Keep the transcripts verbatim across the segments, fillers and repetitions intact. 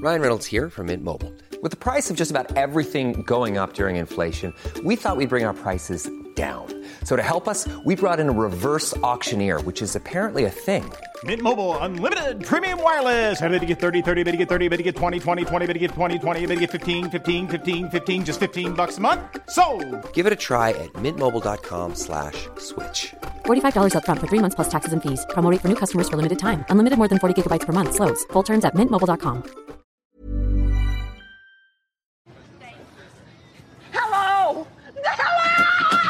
Ryan Reynolds here from Mint Mobile. With the price of just about everything going up during inflation, we thought we'd bring our prices down. So to help us, we brought in a reverse auctioneer, which is apparently a thing. Mint Mobile Unlimited Premium Wireless. How to get thirty, thirty, how to get thirty, how to get twenty, twenty, twenty, how to get twenty, twenty, how to get fifteen, fifteen, fifteen, fifteen, just fifteen bucks a month? Sold! Give it a try at mintmobile.com slash switch. forty-five dollars up front for three months plus taxes and fees. Promo rate for new customers for limited time. Unlimited more than forty gigabytes per month. Slows full terms at mint mobile dot com. Hello! Hello!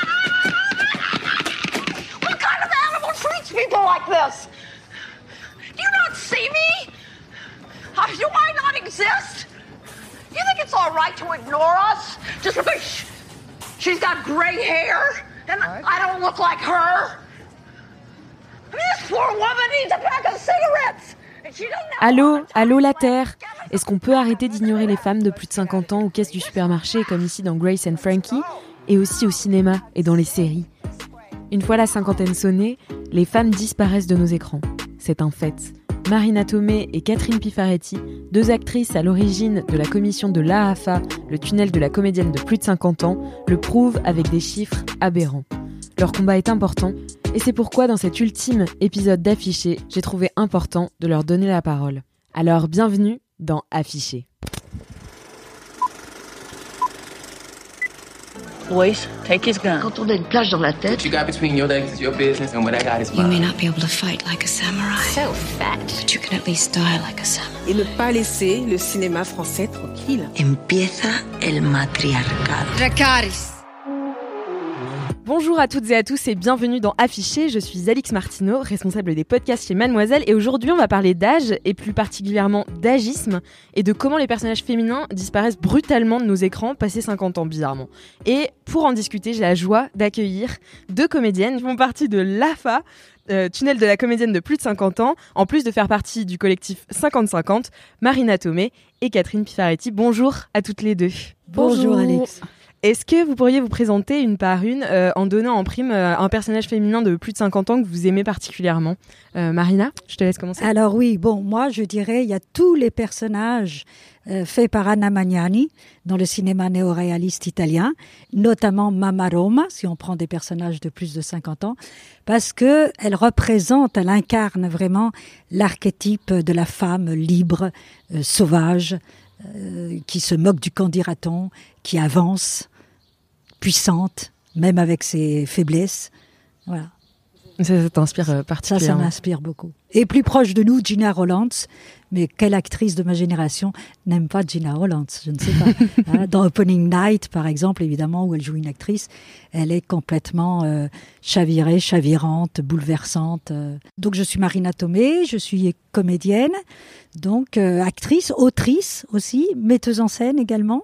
What kind of animal treats people like this? Do you not see me? Uh, do I not exist? You think it's all right to ignore us? Just because she's got gray hair and I don't look like her? I mean, this poor woman needs a pack of cigarettes. Allô, allô la Terre. Est-ce qu'on peut arrêter d'ignorer les femmes de plus de cinquante ans aux caisses du supermarché, comme ici dans Grace and Frankie, et aussi au cinéma et dans les séries? Une fois la cinquantaine sonnée, les femmes disparaissent de nos écrans. C'est un fait. Marina Tomei et Catherine Pifaretti, deux actrices à l'origine de la commission de l'A F A, le tunnel de la comédienne de plus de cinquante ans, le prouvent avec des chiffres aberrants. Leur combat est important, et c'est pourquoi dans cet ultime épisode d'Affiché, j'ai trouvé important de leur donner la parole. Alors bienvenue dans Affiché. Boys, take his gun. Quand on a une plage dans la tête. What you got between your legs is your business, and what I got is mine. You may not be able to fight like a samurai. So fat. But you can at least die like a samurai. Et ne pas laisser le cinéma français tranquille. Empieza el matriarcado. Dracarys. Bonjour à toutes et à tous et bienvenue dans Affiché, je suis Alix Martineau, responsable des podcasts chez Mademoiselle et aujourd'hui on va parler d'âge et plus particulièrement d'agisme et de comment les personnages féminins disparaissent brutalement de nos écrans passés cinquante ans bizarrement. Et pour en discuter, j'ai la joie d'accueillir deux comédiennes qui font partie de l'A F A, euh, tunnel de la comédienne de plus de cinquante ans, en plus de faire partie du collectif cinquante cinquante, Marina Tomei et Catherine Pifaretti. Bonjour à toutes les deux. Bonjour, Bonjour Alix. Est-ce que vous pourriez vous présenter une par une euh, en donnant en prime euh, un personnage féminin de plus de cinquante ans que vous aimez particulièrement? euh, Marina, je te laisse commencer. Alors oui, bon, moi je dirais il y a tous les personnages euh, faits par Anna Magnani dans le cinéma néo-réaliste italien, notamment Mamma Roma, si on prend des personnages de plus de cinquante ans, parce qu'elle représente, elle incarne vraiment l'archétype de la femme libre, euh, sauvage, euh, qui se moque du qu'en dira-t-on, qui avance, puissante, même avec ses faiblesses. Voilà. Ça, ça t'inspire euh, particulièrement. Ça, ça m'inspire beaucoup. Et plus proche de nous, Gina Rollins. Mais quelle actrice de ma génération n'aime pas Gina Rollins? Je ne sais pas. Hein, dans Opening Night, par exemple, évidemment, où elle joue une actrice, elle est complètement euh, chavirée, chavirante, bouleversante. Euh. Donc, je suis Marina Tomei, je suis comédienne, donc euh, actrice, autrice aussi, metteuse en scène également.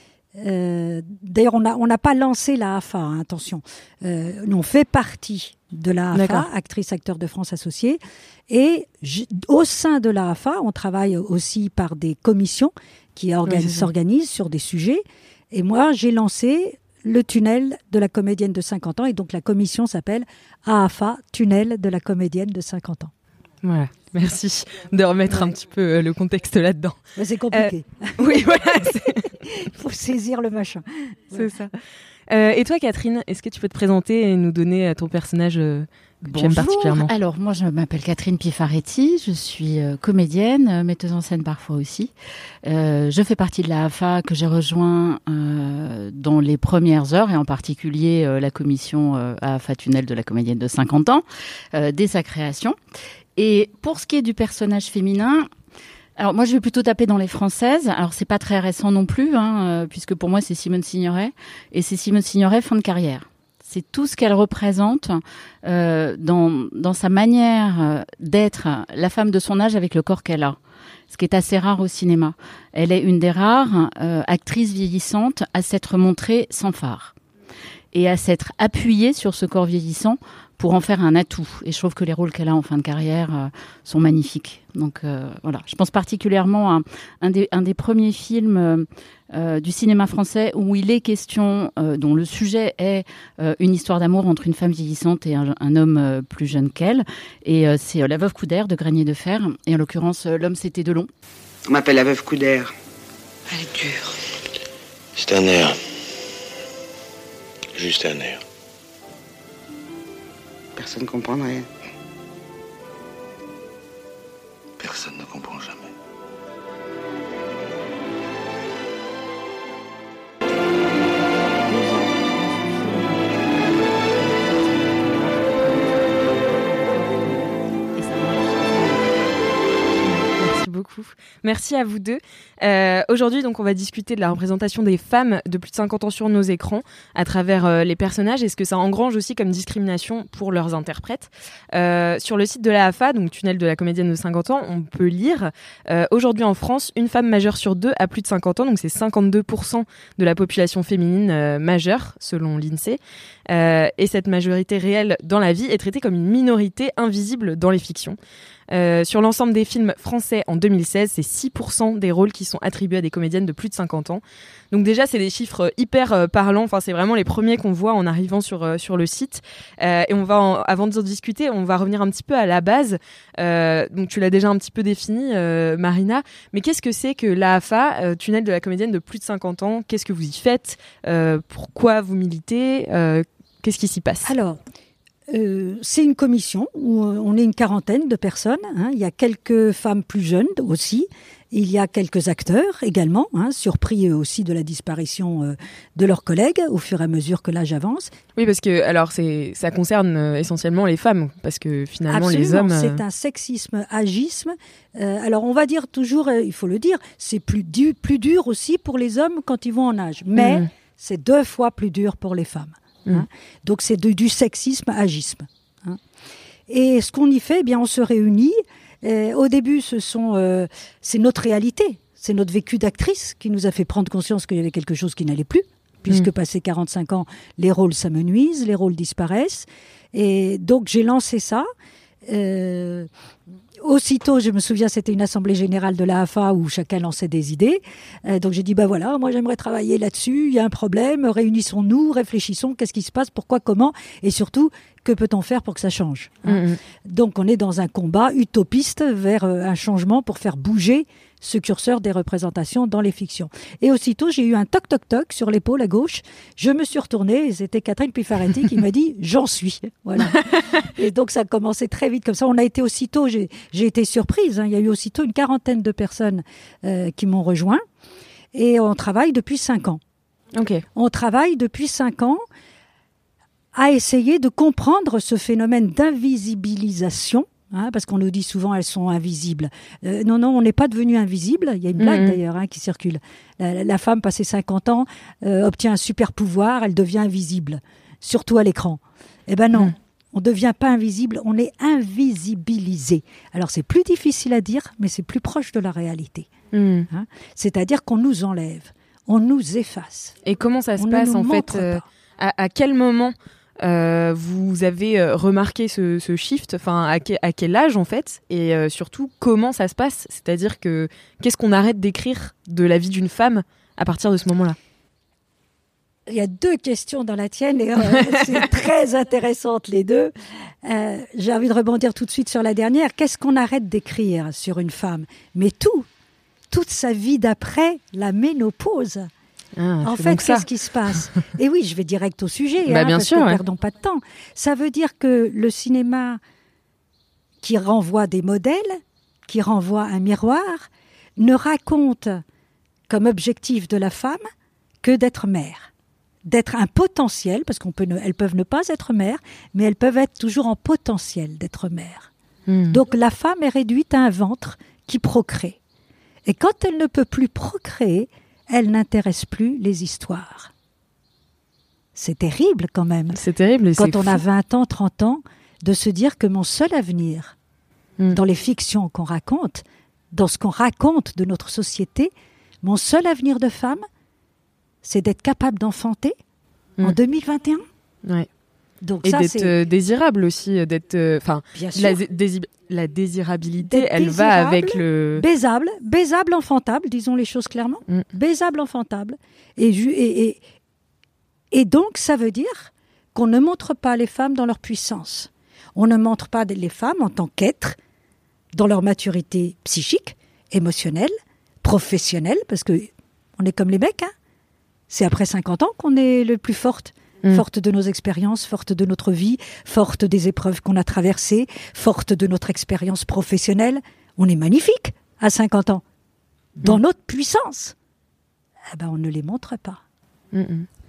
Euh, d'ailleurs, on n'a on n'a pas lancé la F A, hein, attention. Euh, on fait partie de la F A, D'accord. Actrice Acteur de France Associée. Et j- au sein de la F A, on travaille aussi par des commissions qui organ- oui, s'organisent sur des sujets. Et moi, j'ai lancé le tunnel de la comédienne de cinquante ans. Et donc, la commission s'appelle A F A, tunnel de la comédienne de cinquante ans. Voilà, merci de remettre ouais. un petit peu le contexte là-dedans. Mais c'est compliqué. Euh, oui, voilà. Il faut saisir le machin. C'est ouais. ça. Euh, et toi, Catherine, est-ce que tu peux te présenter et nous donner ton personnage euh, que Bonjour. tu aimes particulièrement? Alors, moi, je m'appelle Catherine Pifaretti, je suis euh, comédienne, euh, metteuse en scène parfois aussi. Euh, je fais partie de la F A que j'ai rejoint euh, dans les premières heures, et en particulier euh, la commission euh, A F A Tunnel de la comédienne de cinquante ans, euh, dès sa création. Et pour ce qui est du personnage féminin, alors moi je vais plutôt taper dans les françaises. Alors c'est pas très récent non plus, hein, euh, puisque pour moi c'est Simone Signoret, et c'est Simone Signoret fin de carrière. C'est tout ce qu'elle représente euh, dans dans sa manière d'être la femme de son âge avec le corps qu'elle a, ce qui est assez rare au cinéma. Elle est une des rares euh, actrices vieillissantes à s'être montrée sans phare et à s'être appuyée sur ce corps vieillissant pour en faire un atout. Et je trouve que les rôles qu'elle a en fin de carrière euh, sont magnifiques. Donc euh, voilà, je pense particulièrement à un des, un des premiers films euh, euh, du cinéma français où il est question, euh, dont le sujet est euh, une histoire d'amour entre une femme vieillissante et un, un homme euh, plus jeune qu'elle. Et euh, c'est euh, La Veuve Coudert de Granier de Fer. Et en l'occurrence, euh, L'homme c'était Delon. On m'appelle la veuve Couder. Elle est dure. C'est un air. Juste un air. Personne ne comprend rien. Personne ne comprend jamais. Beaucoup. Merci à vous deux. Euh, aujourd'hui, donc, on va discuter de la représentation des femmes de plus de cinquante ans sur nos écrans à travers euh, les personnages et ce que ça engrange aussi comme discrimination pour leurs interprètes. Euh, sur le site de la A F A, donc Tunnel de la comédienne de cinquante ans, on peut lire euh, aujourd'hui en France, une femme majeure sur deux a plus de cinquante ans, donc c'est cinquante-deux pour cent de la population féminine euh, majeure, selon l'INSEE. Euh, et cette majorité réelle dans la vie est traitée comme une minorité invisible dans les fictions. Euh, sur l'ensemble des films français en deux mille seize, c'est six pour cent des rôles qui sont attribués à des comédiennes de plus de cinquante ans. Donc déjà, c'est des chiffres hyper euh, parlants. Enfin, c'est vraiment les premiers qu'on voit en arrivant sur euh, sur le site. Euh, et on va, en, avant de discuter, on va revenir un petit peu à la base. Euh, donc tu l'as déjà un petit peu défini, euh, Marina. Mais qu'est-ce que c'est que l'A A F A, euh, Tunnel de la comédienne de plus de cinquante ans? Qu'est-ce que vous y faites? euh, Pourquoi vous militez? euh, Qu'est-ce qui s'y passe? Alors. Euh, c'est une commission où on est une quarantaine de personnes. Hein. Il y a quelques femmes plus jeunes aussi. Il y a quelques acteurs également, hein, surpris aussi de la disparition euh, de leurs collègues au fur et à mesure que l'âge avance. Oui, parce que alors c'est ça concerne euh, essentiellement les femmes, parce que finalement Absolument, les hommes. Euh... c'est un sexisme, agisme. Euh, alors on va dire toujours, euh, il faut le dire, c'est plus dur, plus dur aussi pour les hommes quand ils vont en âge, mais mmh. c'est deux fois plus dur pour les femmes. Hein. Donc c'est de, du sexisme, agisme. Hein. Et ce qu'on y fait, eh bien on se réunit. Et au début, ce sont, euh, c'est notre réalité, c'est notre vécu d'actrice qui nous a fait prendre conscience qu'il y avait quelque chose qui n'allait plus, puisque mmh. passé quarante-cinq ans, les rôles s'amenuisent, les rôles disparaissent. Et donc j'ai lancé ça. Euh, Aussitôt, je me souviens, c'était une assemblée générale de l'A A F A où chacun lançait des idées. Euh, donc j'ai dit, ben voilà, moi j'aimerais travailler là-dessus, il y a un problème, réunissons-nous, réfléchissons, qu'est-ce qui se passe, pourquoi, comment, et surtout, que peut-on faire pour que ça change, hein. Mmh. Donc on est dans un combat utopiste vers euh, un changement pour faire bouger ce curseur des représentations dans les fictions. Et aussitôt, j'ai eu un toc-toc-toc sur l'épaule à gauche. Je me suis retournée et c'était Catherine Pifaretti qui m'a dit « j'en suis ». Voilà. Et donc, ça a commencé très vite comme ça. On a été aussitôt, j'ai, j'ai été surprise, hein. Il y a eu aussitôt une quarantaine de personnes euh, qui m'ont rejoint et on travaille depuis cinq ans. Okay. On travaille depuis cinq ans à essayer de comprendre ce phénomène d'invisibilisation. Hein, parce qu'on nous dit souvent elles sont invisibles. Euh, non, non, on n'est pas devenu invisible. Il y a une blague mmh. d'ailleurs hein, qui circule. La, la femme, passé cinquante ans, euh, obtient un super pouvoir, elle devient invisible, surtout à l'écran. Eh ben non, mmh. on ne devient pas invisible, on est invisibilisé. Alors c'est plus difficile à dire, mais c'est plus proche de la réalité. Mmh. Hein, c'est-à-dire qu'on nous enlève, on nous efface. Et comment ça se on passe en fait euh, à, à quel moment Euh, vous avez euh, remarqué ce, ce shift, enfin à, que, à quel âge en fait, et euh, surtout comment ça se passe, c'est-à-dire que qu'est-ce qu'on arrête d'écrire de la vie d'une femme à partir de ce moment-là? Il y a deux questions dans la tienne et euh, c'est très intéressantes les deux. Euh, j'ai envie de rebondir tout de suite sur la dernière. Qu'est-ce qu'on arrête d'écrire sur une femme? Mais tout, toute sa vie d'après la ménopause. Ah, en fait, qu'est-ce qui se passe? Et oui, je vais direct au sujet, bah, hein, bien parce sûr, que ouais. perdons pas de temps. Ça veut dire que le cinéma qui renvoie des modèles, qui renvoie un miroir, ne raconte comme objectif de la femme que d'être mère, d'être un potentiel, parce qu'on peut ne, elles peuvent ne pas être mères, mais elles peuvent être toujours en potentiel d'être mère. Mmh. Donc la femme est réduite à un ventre qui procrée. Et quand elle ne peut plus procréer, elle n'intéresse plus les histoires. C'est terrible quand même. C'est terrible. Et quand c'est on fou. a vingt ans, trente ans, de se dire que mon seul avenir, mm. dans les fictions qu'on raconte, dans ce qu'on raconte de notre société, mon seul avenir de femme, c'est d'être capable d'enfanter mm. en deux mille vingt et un. Ouais. Donc et ça, d'être c'est... euh, désirable aussi, d'être, enfin, euh, la, dési- la désirabilité, d'être elle désirable, va avec le baisable, baisable, enfantable, disons les choses clairement, mm. baisable, enfantable, et, ju- et, et et donc ça veut dire qu'on ne montre pas les femmes dans leur puissance, on ne montre pas les femmes en tant qu'êtres dans leur maturité psychique, émotionnelle, professionnelle, parce que on est comme les mecs, hein. C'est après cinquante ans qu'on est le plus forte. Mmh. Forte de nos expériences, forte de notre vie, forte des épreuves qu'on a traversées, forte de notre expérience professionnelle. On est magnifique à cinquante ans. Dans mmh. notre puissance. Eh ben, on ne les montre pas. Mmh.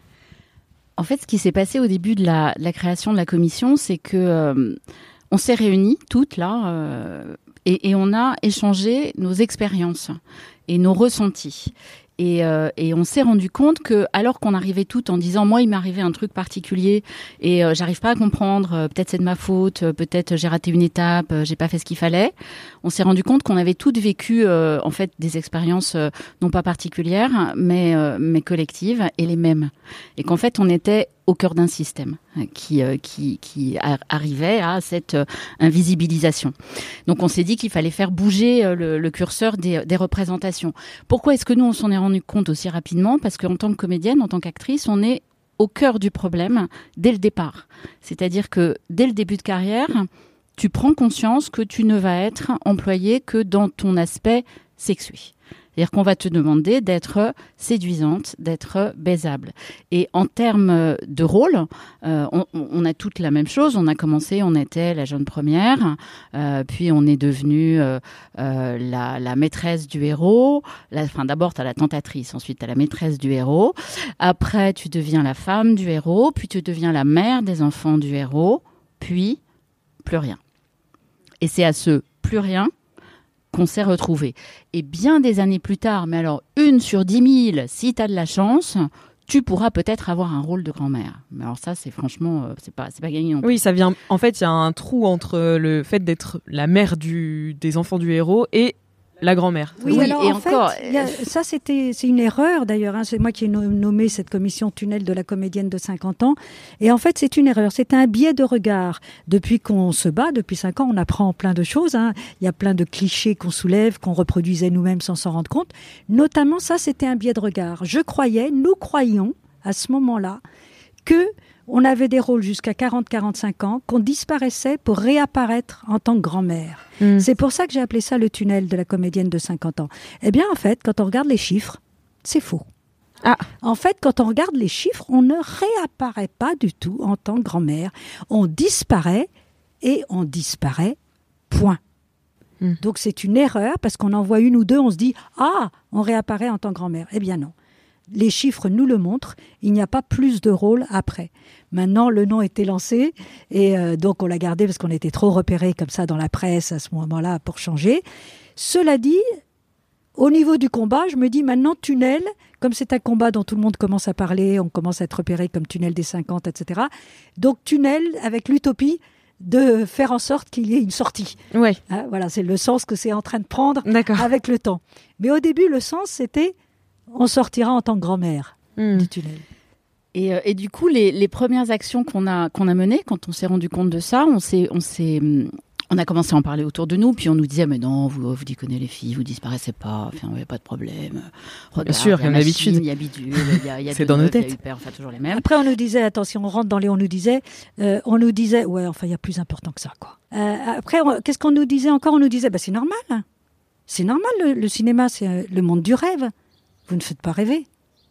En fait, ce qui s'est passé au début de la, de la création de la commission, c'est que euh, on s'est réunis toutes là euh, et, et on a échangé nos expériences et nos ressentis. Et, euh, et on s'est rendu compte que, alors qu'on arrivait toutes en disant, moi, il m'est arrivé un truc particulier et euh, j'arrive pas à comprendre, euh, peut-être c'est de ma faute, euh, peut-être j'ai raté une étape, euh, j'ai pas fait ce qu'il fallait. On s'est rendu compte qu'on avait toutes vécu, euh, en fait, des expériences euh, non pas particulières, mais euh, mais collectives et les mêmes. Et qu'en fait, on était au cœur d'un système qui euh, qui qui a, arrivait à cette euh, invisibilisation. Donc on s'est dit qu'il fallait faire bouger euh, le, le curseur des, des représentations. Pourquoi est-ce que nous on s'en est rendu compte aussi rapidement ? Parce qu'en tant que comédienne, en tant qu'actrice, on est au cœur du problème dès le départ. C'est-à-dire que dès le début de carrière, tu prends conscience que tu ne vas être employée que dans ton aspect sexué. C'est-à-dire qu'on va te demander d'être séduisante, d'être baisable. Et en termes de rôle, euh, on, on a toutes la même chose. On a commencé, on était la jeune première, euh, puis on est devenu euh, euh, la, la maîtresse du héros. La, enfin, d'abord, tu as la tentatrice, ensuite tu as la maîtresse du héros. Après, tu deviens la femme du héros, puis tu deviens la mère des enfants du héros, puis plus rien. Et c'est à ce plus rien qu'on s'est retrouvés. Et bien des années plus tard, mais alors une sur dix mille, si tu as de la chance, tu pourras peut-être avoir un rôle de grand-mère. Mais alors ça, c'est franchement, euh, c'est pas, c'est pas gagné non plus. Oui, ça vient. En fait, il y a un trou entre le fait d'être la mère du, des enfants du héros et la grand-mère. Oui, oui alors et en encore, fait, y a, ça c'était, c'est une erreur d'ailleurs. Hein, c'est moi qui ai nommé cette commission tunnel de la comédienne de cinquante ans. Et en fait, c'est une erreur. C'est un biais de regard. Depuis qu'on se bat, depuis cinq ans, on apprend plein de choses. Hein. Il y a plein de clichés qu'on soulève, qu'on reproduisait nous-mêmes sans s'en rendre compte. Notamment, ça, c'était un biais de regard. Je croyais, nous croyions à ce moment-là, que on avait des rôles jusqu'à quarante à quarante-cinq ans, qu'on disparaissait pour réapparaître en tant que grand-mère. Mmh. C'est pour ça que j'ai appelé ça le tunnel de la comédienne de cinquante ans. Eh bien, en fait, quand on regarde les chiffres, c'est faux. Ah. En fait, quand on regarde les chiffres, on ne réapparaît pas du tout en tant que grand-mère. On disparaît et on disparaît, point. Mmh. Donc, c'est une erreur parce qu'on en voit une ou deux, on se dit « Ah, on réapparaît en tant que grand-mère ». Eh bien non. Les chiffres nous le montrent, il n'y a pas plus de rôles après. Maintenant, le nom était lancé et euh, donc on l'a gardé parce qu'on était trop repérés comme ça dans la presse à ce moment-là pour changer. Cela dit, au niveau du combat, je me dis maintenant tunnel, comme c'est un combat dont tout le monde commence à parler, on commence à être repéré comme tunnel des cinquante, et cetera. Donc tunnel avec l'utopie de faire en sorte qu'il y ait une sortie. Ouais. Hein, voilà, c'est le sens que c'est en train de prendre avec le temps. Mais au début, le sens, c'était on sortira en tant que grand-mère mmh. du tunnel. Et, euh, et du coup, les, les premières actions qu'on a, qu'on a menées, quand on s'est rendu compte de ça, on s'est, on s'est, on a commencé à en parler autour de nous, puis on nous disait, mais non, vous, vous déconnez les filles, vous disparaissez pas, enfin, il n'y a pas de problème. Regarde, bien sûr, il y a une habitude. Il y a bidule, il y a, il y a c'est dans nos têtes. Il y a hyper, enfin, toujours les mêmes. Après, on nous disait, attention, on rentre dans les, on nous disait, euh, on nous disait, ouais, enfin, il y a plus important que ça, quoi. Euh, après, on, qu'est-ce qu'on nous disait encore? On nous disait, bah, c'est normal. C'est normal, le, le cinéma, c'est le monde du rêve. Vous ne faites pas rêver.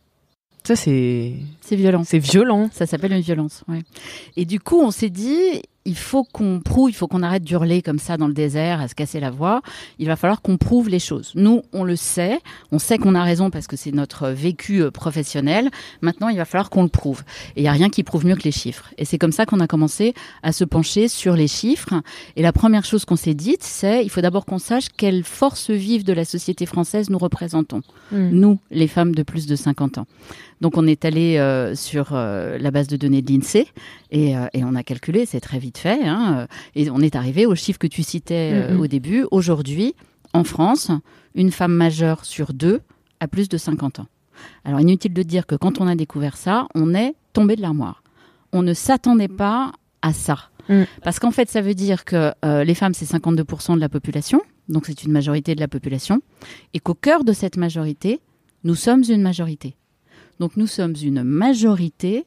Ça, c'est... C'est violent. C'est violent. Ça s'appelle une violence, ouais. Et du coup, on s'est dit, il faut qu'on prouve, il faut qu'on arrête d'hurler comme ça dans le désert, à se casser la voix. Il va falloir qu'on prouve les choses. Nous, on le sait. On sait qu'on a raison parce que c'est notre vécu professionnel. Maintenant, il va falloir qu'on le prouve. Et il n'y a rien qui prouve mieux que les chiffres. Et c'est comme ça qu'on a commencé à se pencher sur les chiffres. Et la première chose qu'on s'est dite, c'est il faut d'abord qu'on sache quelle force vive de la société française nous représentons. Mmh. Nous, les femmes de plus de cinquante ans. Donc, on est allé euh, sur euh, la base de données de l'INSEE et, euh, et on a calculé, c'est très vite fait, hein, et on est arrivé au chiffre que tu citais euh, mm-hmm. au début. Aujourd'hui, en France, une femme majeure sur deux a plus de cinquante ans. Alors, inutile de dire que quand on a découvert ça, on est tombé de l'armoire. On ne s'attendait pas à ça. Mm. Parce qu'en fait, ça veut dire que euh, les femmes, c'est cinquante-deux pour cent de la population, donc c'est une majorité de la population, et qu'au cœur de cette majorité, nous sommes une majorité. Donc, nous sommes une majorité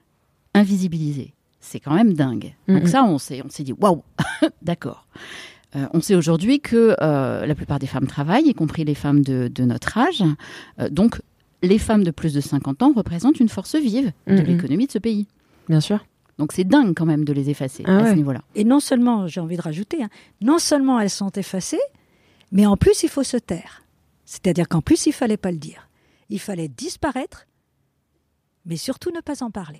invisibilisée. C'est quand même dingue. Mm-hmm. Donc ça, on s'est, on s'est dit, waouh, d'accord. Euh, on sait aujourd'hui que euh, la plupart des femmes travaillent, y compris les femmes de, de notre âge. Euh, donc, les femmes de plus de cinquante ans représentent une force vive de Mm-hmm. l'économie de ce pays. Bien sûr. Donc, c'est dingue quand même de les effacer Ah à ouais. ce niveau-là. Et non seulement, j'ai envie de rajouter, hein, non seulement elles sont effacées, mais en plus il faut se taire. C'est-à-dire qu'en plus il fallait pas le dire. Il fallait disparaître, mais surtout ne pas en parler.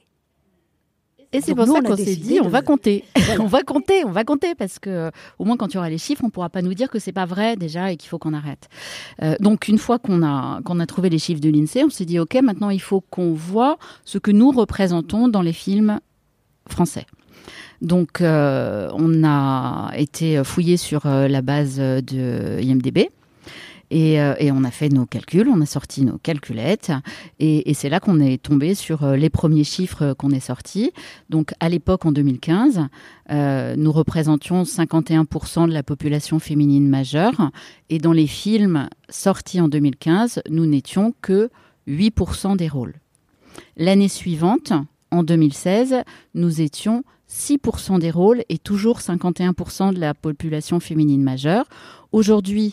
Et c'est Donc pour nous, ça on a qu'on s'est décidé dit, de- on va compter. on va compter, on va compter, parce que euh, au moins quand il y aura les chiffres, on ne pourra pas nous dire que c'est pas vrai déjà et qu'il faut qu'on arrête. Euh, donc une fois qu'on a, qu'on a trouvé les chiffres de l'INSEE, on s'est dit, OK, maintenant il faut qu'on voit ce que nous représentons dans les films français. Donc euh, on a été fouillé sur euh, la base de I M D B. Et, euh, et on a fait nos calculs, on a sorti nos calculettes, et, et c'est là qu'on est tombé sur euh, les premiers chiffres qu'on est sortis. Donc à l'époque, en deux mille quinze, euh, nous représentions cinquante et un pour cent de la population féminine majeure, et dans les films sortis en deux mille quinze, nous n'étions que huit pour cent des rôles. L'année suivante, en deux mille seize, nous étions six pour cent des rôles et toujours cinquante et un pour cent de la population féminine majeure. Aujourd'hui,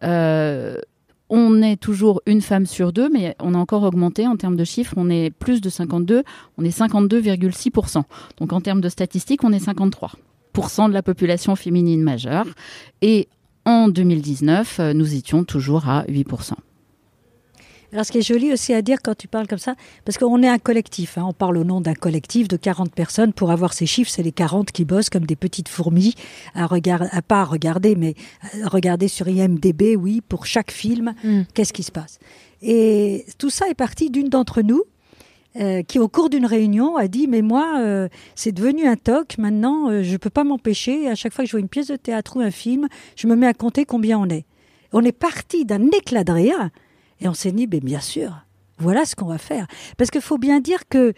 euh, on est toujours une femme sur deux, mais on a encore augmenté en termes de chiffres. On est plus de cinquante-deux, on est cinquante-deux virgule six pour cent. Donc en termes de statistiques, on est cinquante-trois pour cent de la population féminine majeure. Et en deux mille dix-neuf, nous étions toujours à huit pour cent. Alors, ce qui est joli aussi à dire quand tu parles comme ça, parce qu'on est un collectif, hein, on parle au nom d'un collectif de quarante personnes. Pour avoir ces chiffres, c'est les quarante qui bossent comme des petites fourmis, à, regard, à pas à regarder, mais à regarder sur I M D B, oui, pour chaque film, mm. qu'est-ce qui se passe. Et tout ça est parti d'une d'entre nous, euh, qui au cours d'une réunion a dit, mais moi, euh, c'est devenu un toc, maintenant, euh, je peux pas m'empêcher, à chaque fois que je vois une pièce de théâtre ou un film, je me mets à compter combien on est. On est parti d'un éclat de rire. Et on s'est dit, ben bien sûr, voilà ce qu'on va faire. Parce qu'il faut bien dire que,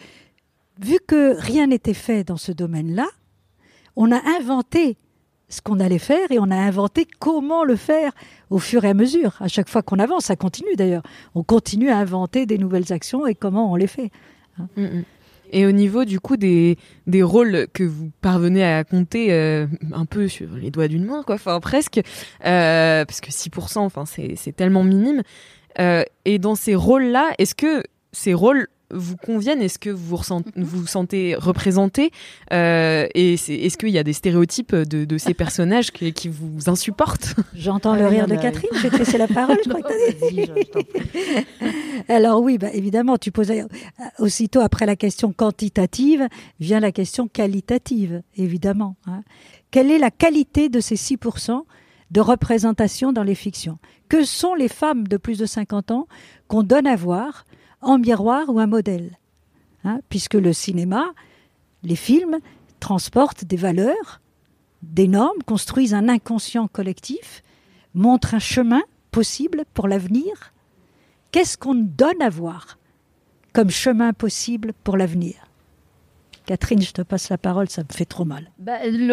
vu que rien n'était fait dans ce domaine-là, on a inventé ce qu'on allait faire et on a inventé comment le faire au fur et à mesure. À chaque fois qu'on avance, ça continue d'ailleurs. On continue à inventer des nouvelles actions et comment on les fait. Mmh. Et au niveau du coup des, des rôles que vous parvenez à compter euh, un peu sur les doigts d'une main, quoi, enfin presque, euh, parce que six pour cent, enfin, c'est, c'est tellement minime. Euh, et dans ces rôles-là, est-ce que ces rôles vous conviennent ? Est-ce que vous ressent, vous, vous sentez représenté ? euh, Et c'est, est-ce qu'il y a des stéréotypes de, de ces personnages qui, qui vous insupportent ? J'entends le rire de Catherine, je vais te laisser la parole, je crois que t'as dit. Je, je t'en prie. Alors oui, bah, évidemment, tu poses aussitôt après la question quantitative, vient la question qualitative, évidemment. Hein. Quelle est la qualité de ces six pour cent de représentation dans les fictions ? Que sont les femmes de plus de cinquante ans qu'on donne à voir en miroir ou un modèle, hein, puisque le cinéma, les films, transportent des valeurs, des normes, construisent un inconscient collectif, montrent un chemin possible pour l'avenir. Qu'est-ce qu'on donne à voir comme chemin possible pour l'avenir ? Catherine, je te passe la parole, ça me fait trop mal. Bah, le...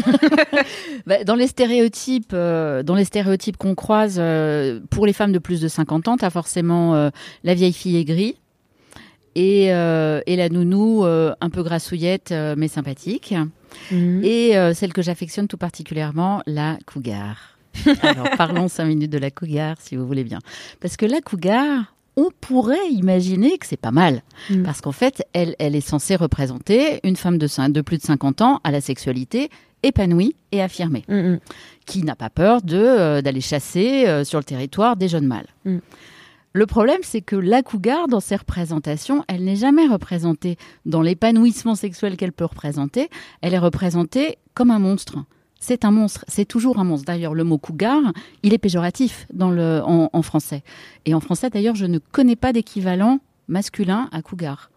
bah, dans les stéréotypes, euh, dans les stéréotypes qu'on croise, euh, pour les femmes de plus de cinquante ans, t'as forcément euh, la vieille fille aigrie et, euh, et la nounou euh, un peu grassouillette euh, mais sympathique. Mmh. Et euh, celle que j'affectionne tout particulièrement, la cougar. Alors parlons cinq minutes de la cougar, si vous voulez bien. Parce que la cougar, on pourrait imaginer que c'est pas mal. Mmh. Parce qu'en fait, elle, elle est censée représenter une femme de, de plus de cinquante ans à la sexualité épanouie et affirmée, mmh. qui n'a pas peur de, euh, d'aller chasser euh, sur le territoire des jeunes mâles. Mmh. Le problème, c'est que la cougar, dans ses représentations, elle n'est jamais représentée dans l'épanouissement sexuel qu'elle peut représenter. Elle est représentée comme un monstre. C'est un monstre, c'est toujours un monstre. D'ailleurs, le mot cougar, il est péjoratif dans le, en, en français. Et en français, d'ailleurs, je ne connais pas d'équivalent masculin à cougar.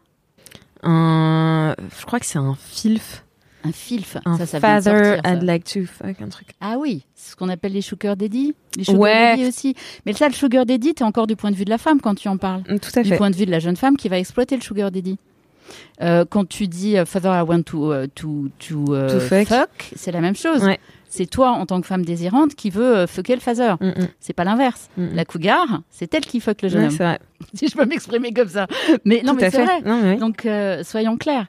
Un... Je crois que c'est un filf. Un filf, un ça, ça father vient de sortir, I'd ça. like to fuck, un truc. Ah oui, c'est ce qu'on appelle les sugar daddy. Les sugar ouais. daddy aussi. Mais ça, le sugar daddy, t'es encore du point de vue de la femme quand tu en parles. Tout à fait. Du point de vue de la jeune femme qui va exploiter le sugar daddy. Euh, quand tu dis uh, father I want to, uh, to, to, uh, to fuck. fuck, c'est la même chose. Ouais. C'est toi, en tant que femme désirante, qui veut euh, fucker le father. Mm-mm. C'est pas l'inverse. Mm-mm. La cougar, c'est elle qui fuck le jeune ouais, homme. C'est vrai. Si je peux m'exprimer comme ça. Mais non, Tout mais à c'est fait. vrai. Non, mais oui. Donc, euh, soyons clairs.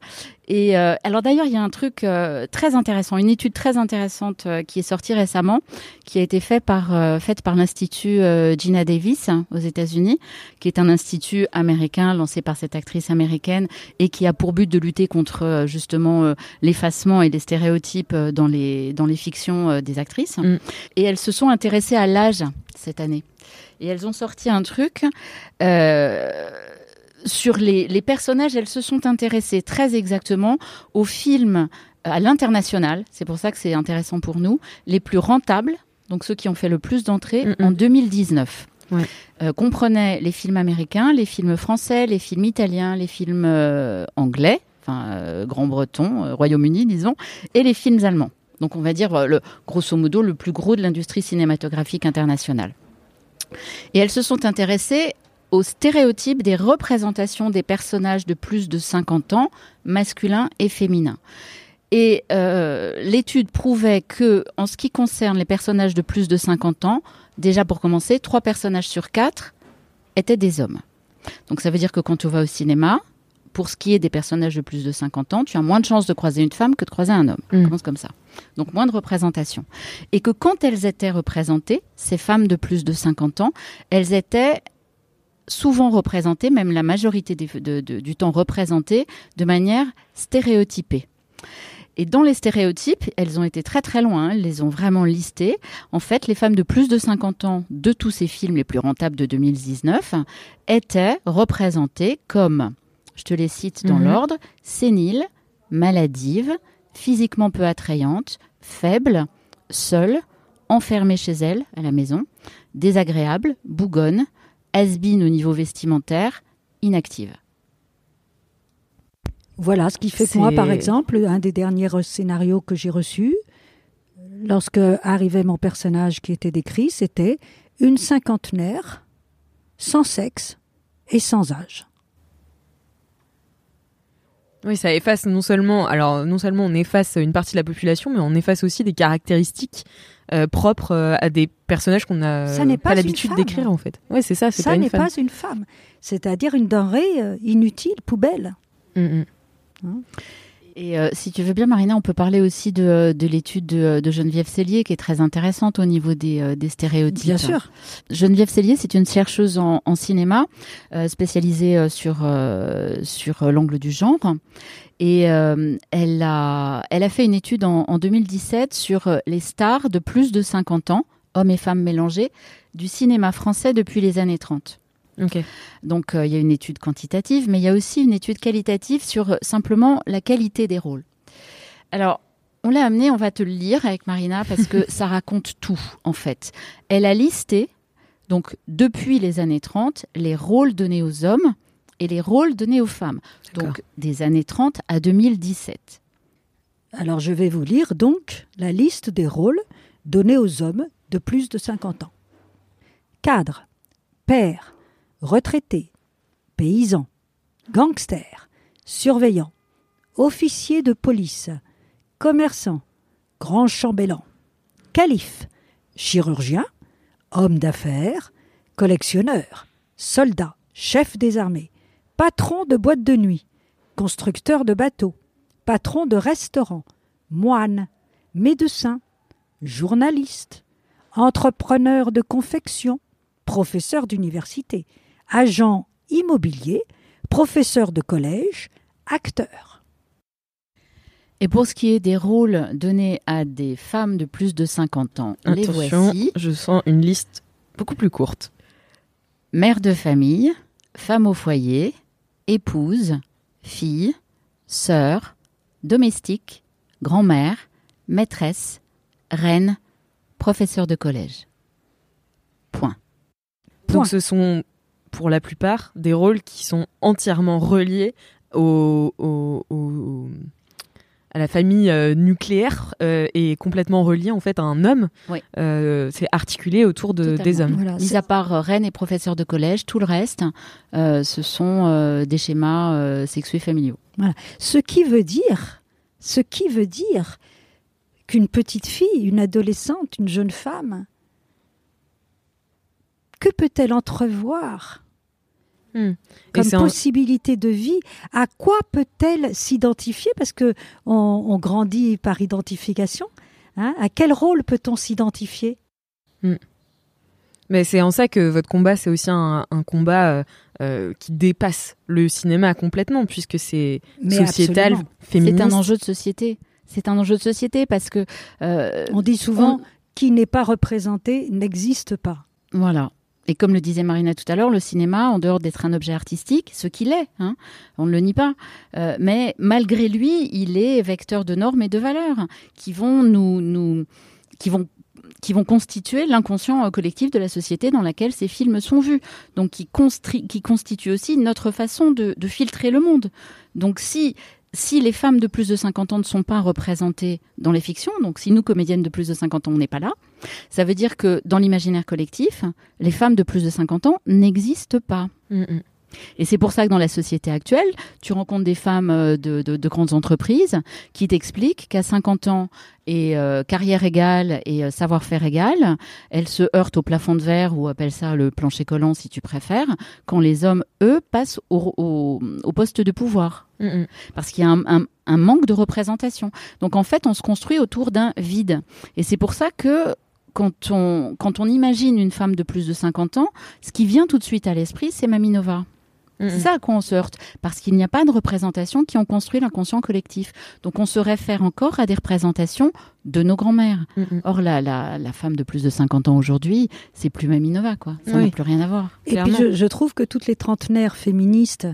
Et euh, alors d'ailleurs, il y a un truc euh, très intéressant, une étude très intéressante euh, qui est sortie récemment, qui a été fait par, euh, faite par l'Institut euh, Gina Davis hein, aux États-Unis, qui est un institut américain lancé par cette actrice américaine et qui a pour but de lutter contre euh, justement euh, l'effacement et les stéréotypes euh, dans les dans les fictions euh, des actrices. Mm. Et elles se sont intéressées à l'âge cette année. Et elles ont sorti un truc. Euh, Sur les, les personnages, elles se sont intéressées très exactement aux films à l'international, c'est pour ça que c'est intéressant pour nous, les plus rentables, donc ceux qui ont fait le plus d'entrées mm-hmm. en deux mille dix-neuf. Ouais. Euh, comprenaient les films américains, les films français, les films italiens, les films euh, anglais, enfin euh, Grand-Breton, euh, Royaume-Uni disons, et les films allemands. Donc on va dire, euh, le, grosso modo, le plus gros de l'industrie cinématographique internationale. Et elles se sont intéressées aux stéréotypes des représentations des personnages de plus de cinquante ans, masculins et féminins. Et euh, l'étude prouvait que, en ce qui concerne les personnages de plus de cinquante ans, déjà pour commencer, trois personnages sur quatre étaient des hommes. Donc ça veut dire que quand tu vas au cinéma, pour ce qui est des personnages de plus de cinquante ans, tu as moins de chances de croiser une femme que de croiser un homme. Mmh. On commence comme ça. Donc moins de représentation. Et que quand elles étaient représentées, ces femmes de plus de cinquante ans, elles étaient souvent représentées, même la majorité des, de, de, du temps représentées, de manière stéréotypée. Et dans les stéréotypes, elles ont été très très loin, elles les ont vraiment listées. En fait, les femmes de plus de cinquante ans de tous ces films les plus rentables de deux mille dix-neuf étaient représentées comme, je te les cite dans mmh. l'ordre, séniles, maladives, physiquement peu attrayantes, faibles, seules, enfermées chez elles à la maison, désagréables, bougonnes, has-been au niveau vestimentaire, inactive. Voilà, ce qui fait que moi, par exemple, un des derniers scénarios que j'ai reçus, lorsque arrivait mon personnage qui était décrit, c'était une cinquantenaire, sans sexe et sans âge. Oui, ça efface non seulement, alors non seulement on efface une partie de la population, mais on efface aussi des caractéristiques Euh, propre euh, à des personnages qu'on n'a pas, pas l'habitude d'écrire en fait. Ouais, c'est ça. C'est ça pas n'est une femme. pas une femme. C'est-à-dire une denrée euh, inutile, poubelle. Mm-hmm. Hein? Et euh, si tu veux bien, Marina, on peut parler aussi de, de l'étude de, de Geneviève Cellier, qui est très intéressante au niveau des, euh, des stéréotypes. Bien sûr. Geneviève Cellier, c'est une chercheuse en, en cinéma, euh, spécialisée euh, sur, euh, sur euh, l'angle du genre. Et euh, elle, a, elle a fait une étude en, en deux mille dix-sept sur euh, les stars de plus de cinquante ans, hommes et femmes mélangés, du cinéma français depuis les années trente. Okay. Donc, il euh, y a une étude quantitative, mais il y a aussi une étude qualitative sur euh, simplement la qualité des rôles. Alors, on l'a amené, on va te le lire avec Marina, parce que ça raconte tout, en fait. Elle a listé, donc, depuis les années trente, les rôles donnés aux hommes et les rôles donnés aux femmes. D'accord. Donc, des années trente à deux mille dix-sept. Alors, je vais vous lire, donc, la liste des rôles donnés aux hommes de plus de cinquante ans. Cadre, père, retraité, paysan, gangster, surveillant, officier de police, commerçant, grand chambellan, calife, chirurgien, homme d'affaires, collectionneur, soldat, chef des armées, patron de boîte de nuit, constructeur de bateaux, patron de restaurant, moine, médecin, journaliste, entrepreneur de confection, professeur d'université, agent immobilier, professeur de collège, acteur. Et pour ce qui est des rôles donnés à des femmes de plus de cinquante ans, attention, les voici. Je sens une liste beaucoup plus courte. Mère de famille, femme au foyer, épouse, fille, sœur, domestique, grand-mère, maîtresse, reine, professeur de collège. Point. Donc Point. ce sont pour la plupart des rôles qui sont entièrement reliés au, au, au, à la famille euh, nucléaire euh, et complètement reliés en fait à un homme. Oui. Euh, c'est articulé autour de, des hommes. Voilà, Mis c'est... à part euh, reine et professeur de collège, tout le reste, euh, ce sont euh, des schémas euh, sexués familiaux. Voilà. Ce qui veut dire, ce qui veut dire qu'une petite fille, une adolescente, une jeune femme, que peut-elle entrevoir Mmh. Comme possibilité un... de vie. À quoi peut-elle s'identifier? Parce que on, on grandit par identification. Hein, à quel rôle peut-on s'identifier? mmh. Mais c'est en ça que votre combat, c'est aussi un, un combat euh, euh, qui dépasse le cinéma complètement, puisque c'est Mais sociétal, absolument. féministe. C'est un enjeu de société. C'est un enjeu de société parce que... Euh, on dit souvent, on... qui n'est pas représenté n'existe pas. Voilà. Et comme le disait Marina tout à l'heure, le cinéma, en dehors d'être un objet artistique, ce qu'il est, hein, on ne le nie pas, euh, mais malgré lui, il est vecteur de normes et de valeurs qui vont nous, nous, qui vont, qui vont constituer l'inconscient collectif de la société dans laquelle ces films sont vus. Donc, qui, constri- qui constitue aussi notre façon de, de filtrer le monde. Donc, si Si les femmes de plus de cinquante ans ne sont pas représentées dans les fictions, donc si nous, comédiennes de plus de cinquante ans, on n'est pas là, ça veut dire que dans l'imaginaire collectif, les femmes de plus de cinquante ans n'existent pas. Mmh. Et c'est pour ça que dans la société actuelle, tu rencontres des femmes de, de, de grandes entreprises qui t'expliquent qu'à cinquante ans et euh, carrière égale et euh, savoir-faire égal, elles se heurtent au plafond de verre, ou appelle ça le plancher collant si tu préfères, quand les hommes, eux, passent au, au, au poste de pouvoir. Mmh. Parce qu'il y a un, un, un manque de représentation. Donc en fait, on se construit autour d'un vide. Et c'est pour ça que quand on, quand on imagine une femme de plus de cinquante ans, ce qui vient tout de suite à l'esprit, c'est Mamie Nova. Mmh. C'est ça à quoi on se heurte, parce qu'il n'y a pas de représentations qui ont construit l'inconscient collectif. Donc on se réfère encore à des représentations de nos grands-mères. Mmh. Or la, la, la femme de plus de cinquante ans aujourd'hui, c'est plus Mamie Nova, quoi. Ça oui. n'a plus rien à voir. Et puis je, je trouve que toutes les trentenaires féministes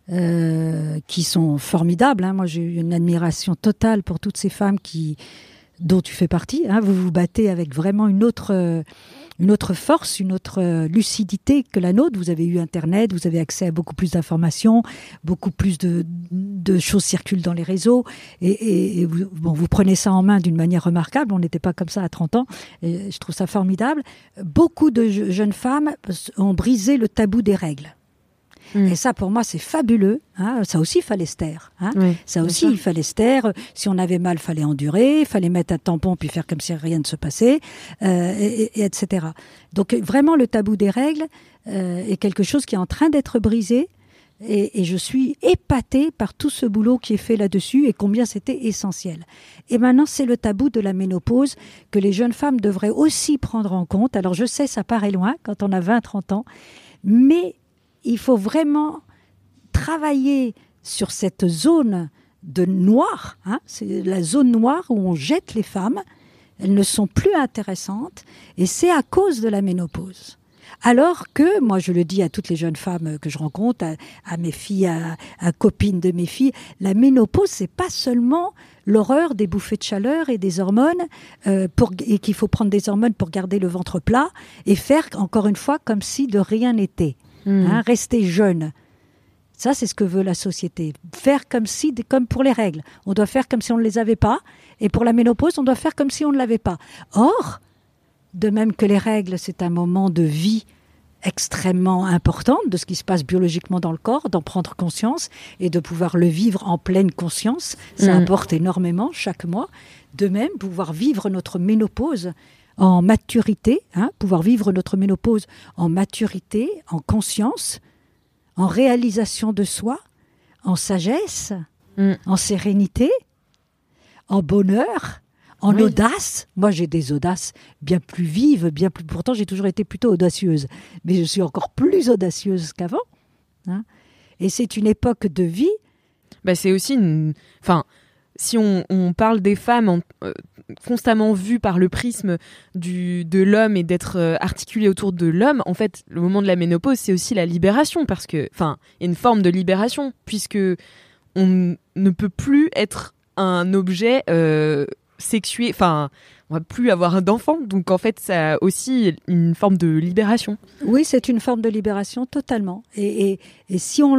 euh, qui sont formidables, hein, moi j'ai eu une admiration totale pour toutes ces femmes qui, dont tu fais partie, hein, vous vous battez avec vraiment une autre... Euh, une autre force, une autre lucidité que la nôtre. Vous avez eu Internet, vous avez accès à beaucoup plus d'informations, beaucoup plus de, de choses circulent dans les réseaux, et, et, et vous, bon, vous prenez ça en main d'une manière remarquable. On n'était pas comme ça à trente ans, et je trouve ça formidable. Beaucoup de je, jeunes femmes ont brisé le tabou des règles. Mmh. Et ça, pour moi, c'est fabuleux. Hein. Ça aussi, il fallait se taire. Hein. Oui, ça aussi, sûr. il fallait se taire. Si on avait mal, il fallait endurer. Il fallait mettre un tampon puis faire comme si rien ne se passait, euh, et, et, et cetera. Donc, vraiment, le tabou des règles euh, est quelque chose qui est en train d'être brisé. Et, et je suis épatée par tout ce boulot qui est fait là-dessus et combien c'était essentiel. Et maintenant, c'est le tabou de la ménopause que les jeunes femmes devraient aussi prendre en compte. Alors, je sais, ça paraît loin quand on a vingt, trente ans, mais il faut vraiment travailler sur cette zone de noir. Hein, c'est la zone noire où on jette les femmes. Elles ne sont plus intéressantes et c'est à cause de la ménopause. Alors que, moi je le dis à toutes les jeunes femmes que je rencontre, à, à mes filles, à, à copines de mes filles, la ménopause, c'est pas seulement l'horreur des bouffées de chaleur et des hormones, euh, pour, et qu'il faut prendre des hormones pour garder le ventre plat et faire, encore une fois, comme si de rien n'était. Mmh. Hein, rester jeune. Ça, c'est ce que veut la société. Faire comme si, comme pour les règles. On doit faire comme si on ne les avait pas. Et pour la ménopause, on doit faire comme si on ne l'avait pas. Or, de même que les règles, c'est un moment de vie extrêmement important de ce qui se passe biologiquement dans le corps, d'en prendre conscience et de pouvoir le vivre en pleine conscience. Ça mmh. apporte énormément chaque mois. De même, pouvoir vivre notre ménopause en maturité, hein, pouvoir vivre notre ménopause en maturité, en conscience, en réalisation de soi, en sagesse, mm. en sérénité, en bonheur, en oui. audace. Moi, j'ai des audaces bien plus vives, bien plus. Pourtant, j'ai toujours été plutôt audacieuse, mais je suis encore plus audacieuse qu'avant. Hein. Et c'est une époque de vie. Bah, c'est aussi une. Enfin, si on, on parle des femmes en, euh, constamment vues par le prisme du, de l'homme et d'être euh, articulées autour de l'homme, en fait, le moment de la ménopause, c'est aussi la libération, parce que, enfin, il y a une forme de libération, puisque on ne peut plus être un objet euh, sexué, enfin, on va plus avoir d'enfants, donc en fait, ça a aussi une forme de libération. Oui, c'est une forme de libération, totalement. Et, et, et si on,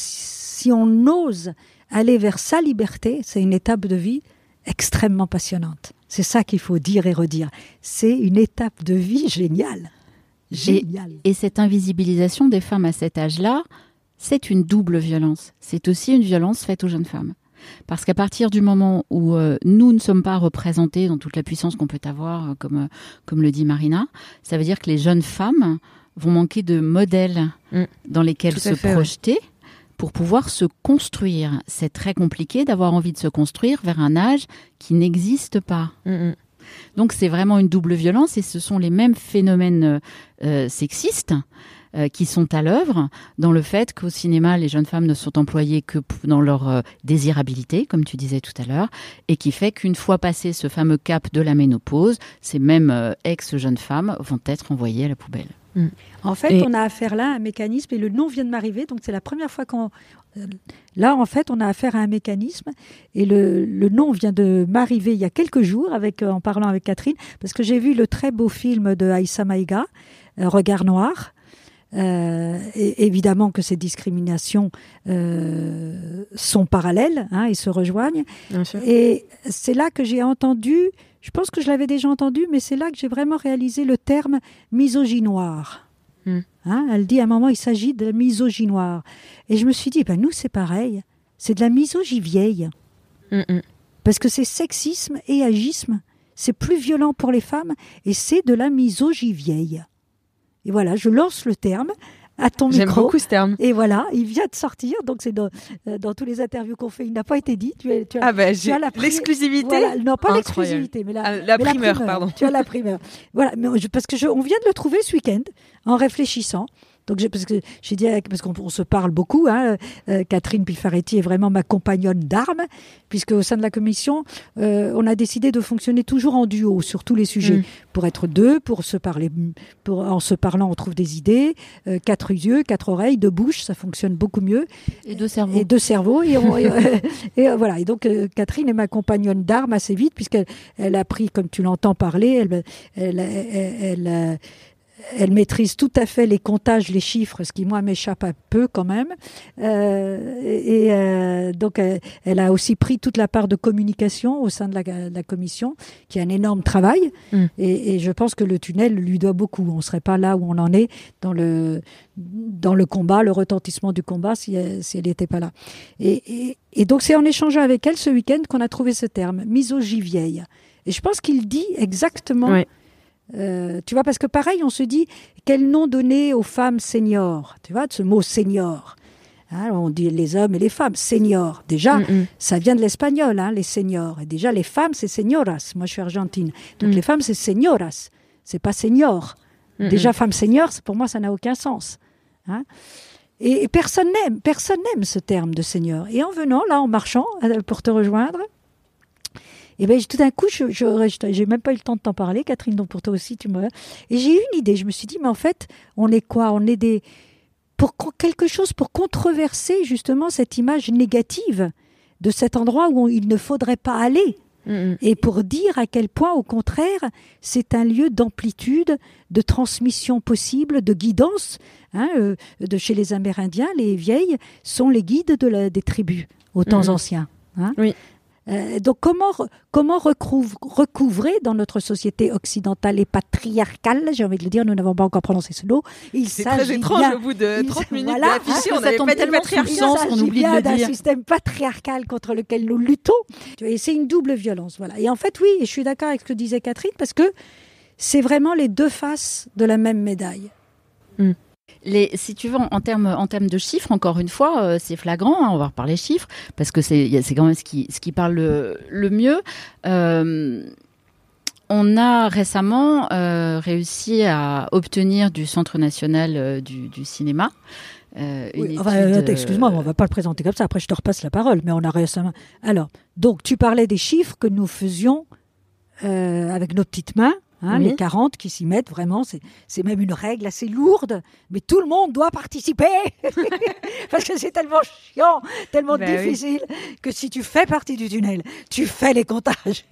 si on ose aller vers sa liberté, c'est une étape de vie extrêmement passionnante. C'est ça qu'il faut dire et redire. C'est une étape de vie géniale. Géniale. Et, et cette invisibilisation des femmes à cet âge-là, c'est une double violence. C'est aussi une violence faite aux jeunes femmes. Parce qu'à partir du moment où euh, nous ne sommes pas représentés dans toute la puissance qu'on peut avoir, comme, euh, comme le dit Marina, ça veut dire que les jeunes femmes vont manquer de modèles mmh. dans lesquels Tout se fait, projeter ouais. pour pouvoir se construire. C'est très compliqué d'avoir envie de se construire vers un âge qui n'existe pas. Mmh. Donc c'est vraiment une double violence et ce sont les mêmes phénomènes euh, sexistes euh, qui sont à l'œuvre dans le fait qu'au cinéma, les jeunes femmes ne sont employées que dans leur euh, désirabilité, comme tu disais tout à l'heure, et qui fait qu'une fois passé ce fameux cap de la ménopause, ces mêmes euh, ex-jeunes femmes vont être envoyées à la poubelle. Mmh. En fait, et... on a affaire là à un mécanisme, et le nom vient de m'arriver, donc c'est la première fois qu'on... Là, en fait, on a affaire à un mécanisme, et le, le nom vient de m'arriver il y a quelques jours, avec, en parlant avec Catherine, parce que j'ai vu le très beau film de Aïssa Maïga, euh, Regard noir. Euh, et évidemment que ces discriminations euh, sont parallèles hein, et se rejoignent. Bien sûr. Et c'est là que j'ai entendu, je pense que je l'avais déjà entendu, mais c'est là que j'ai vraiment réalisé le terme misogynoire. Mm. Hein, elle dit à un moment, il s'agit de la misogynoire. Et je me suis dit, ben nous c'est pareil, c'est de la misogyvieille. Mm-mm. Parce que c'est sexisme et agisme, c'est plus violent pour les femmes et c'est de la misogyvieille. Et voilà, je lance le terme à ton J'aime micro. J'aime beaucoup ce terme. Et voilà, il vient de sortir, donc c'est dans, euh, dans tous les interviews qu'on fait, il n'a pas été dit. Tu as, tu as, ah ben, tu j'ai as la pri- l'exclusivité. Voilà, non, pas Incroyable. l'exclusivité, mais la, ah, la, mais primeur, la primeur, pardon. Tu as la primeur. Voilà, mais je, parce que je, on vient de le trouver ce week-end, en réfléchissant. Donc, j'ai, parce que j'ai dit, parce qu'on on se parle beaucoup, hein, euh, Catherine Pifaretti est vraiment ma compagnonne d'armes, puisque au sein de la commission, euh, on a décidé de fonctionner toujours en duo sur tous les sujets, mmh. pour être deux, pour se parler, pour, en se parlant, on trouve des idées, euh, quatre yeux, quatre oreilles, deux bouches, ça fonctionne beaucoup mieux. Et deux cerveaux. Et deux cerveaux. Et, on, et, euh, et euh, voilà. Et donc, euh, Catherine est ma compagnonne d'armes assez vite, puisqu'elle elle a appris, comme tu l'entends parler, elle, elle, elle, elle, elle Elle maîtrise tout à fait les comptages, les chiffres, ce qui, moi, m'échappe un peu quand même. Euh, et euh, donc, elle, elle a aussi pris toute la part de communication au sein de la, de la commission, qui est un énorme travail. Mm. Et, et je pense que le tunnel lui doit beaucoup. On ne serait pas là où on en est dans le, dans le combat, le retentissement du combat, si elle si n'était pas là. Et, et, et donc, c'est en échangeant avec elle ce week-end qu'on a trouvé ce terme, misogyvieille. Et je pense qu'il dit exactement... Oui. Euh, tu vois, parce que pareil, on se dit quel nom donner aux femmes seniors, tu vois, de ce mot senior. Hein, on dit les hommes et les femmes, seniors. Déjà, mm-hmm. ça vient de l'espagnol, hein, les seniors. Et déjà, les femmes, c'est señoras. Moi, je suis argentine. Donc, mm. les femmes, c'est señoras. C'est pas senior. Mm-hmm. Déjà, femme senior, pour moi, ça n'a aucun sens. Hein. Et, et personne n'aime, personne n'aime ce terme de senior. Et en venant, là, en marchant, pour te rejoindre, et bien, tout d'un coup, je, je, je, j'ai même pas eu le temps de t'en parler, Catherine, donc pour toi aussi, tu me... Et j'ai eu une idée, je me suis dit, mais en fait, on est quoi ? On est des... pour quelque chose pour controverser justement cette image négative de cet endroit où on, il ne faudrait pas aller. Mmh. Et pour dire à quel point, au contraire, c'est un lieu d'amplitude, de transmission possible, de guidance. Hein, euh, de chez les Amérindiens, les vieilles sont les guides de la, des tribus, aux temps mmh. anciens. Hein. Oui. Euh, donc comment, comment recouvre, recouvrer dans notre société occidentale et patriarcale, j'ai envie de le dire, nous n'avons pas encore prononcé ce mot. Il c'est très étrange bien, au bout de trente il, minutes voilà, d'afficher, hein, on n'avait pas dit patriarcat. On oublie bien de le dire. D'un système patriarcal contre lequel nous luttons. Et c'est une double violence. Voilà. Et en fait, oui, et je suis d'accord avec ce que disait Catherine, parce que c'est vraiment les deux faces de la même médaille. Mm. Les, si tu veux, en, en termes en termes de chiffres, encore une fois, euh, c'est flagrant, hein, on va reparler chiffres, parce que c'est, c'est quand même ce qui, ce qui parle le, le mieux. Euh, on a récemment euh, réussi à obtenir du Centre national euh, du, du cinéma euh, une oui, étude... enfin, euh, excuse-moi, on ne va pas le présenter comme ça, après je te repasse la parole, mais on a récemment... Alors, donc tu parlais des chiffres que nous faisions euh, avec nos petites mains. Hein, oui. Les quarante qui s'y mettent, vraiment, c'est, c'est même une règle assez lourde, mais tout le monde doit participer parce que c'est tellement chiant, tellement ben difficile oui. que si tu fais partie du tunnel, tu fais les comptages.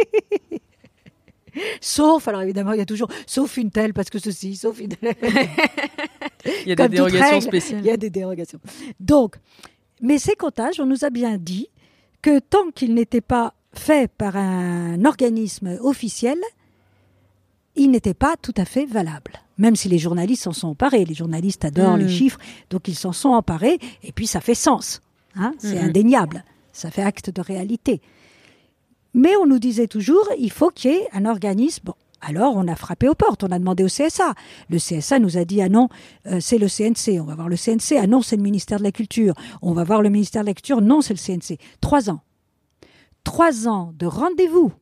Sauf, alors évidemment, il y a toujours, sauf une telle, parce que ceci, sauf une telle. Il y a des dérogations règle, spéciales. Il y a des dérogations. Donc, mais ces comptages, on nous a bien dit que tant qu'ils n'étaient pas faits par un organisme officiel, ils n'étaient pas tout à fait valables. Même si les journalistes s'en sont emparés. Les journalistes adorent mmh. les chiffres, donc ils s'en sont emparés. Et puis, ça fait sens. Hein, c'est mmh. indéniable. Ça fait acte de réalité. Mais on nous disait toujours, il faut qu'il y ait un organisme. Bon, Alors, on a frappé aux portes, on a demandé au C S A. Le C S A nous a dit, ah non, euh, c'est le C N C, on va voir le C N C. Ah non, c'est le ministère de la Culture. On va voir le ministère de la Culture. Non, c'est le C N C. Trois ans. Trois ans de rendez-vous,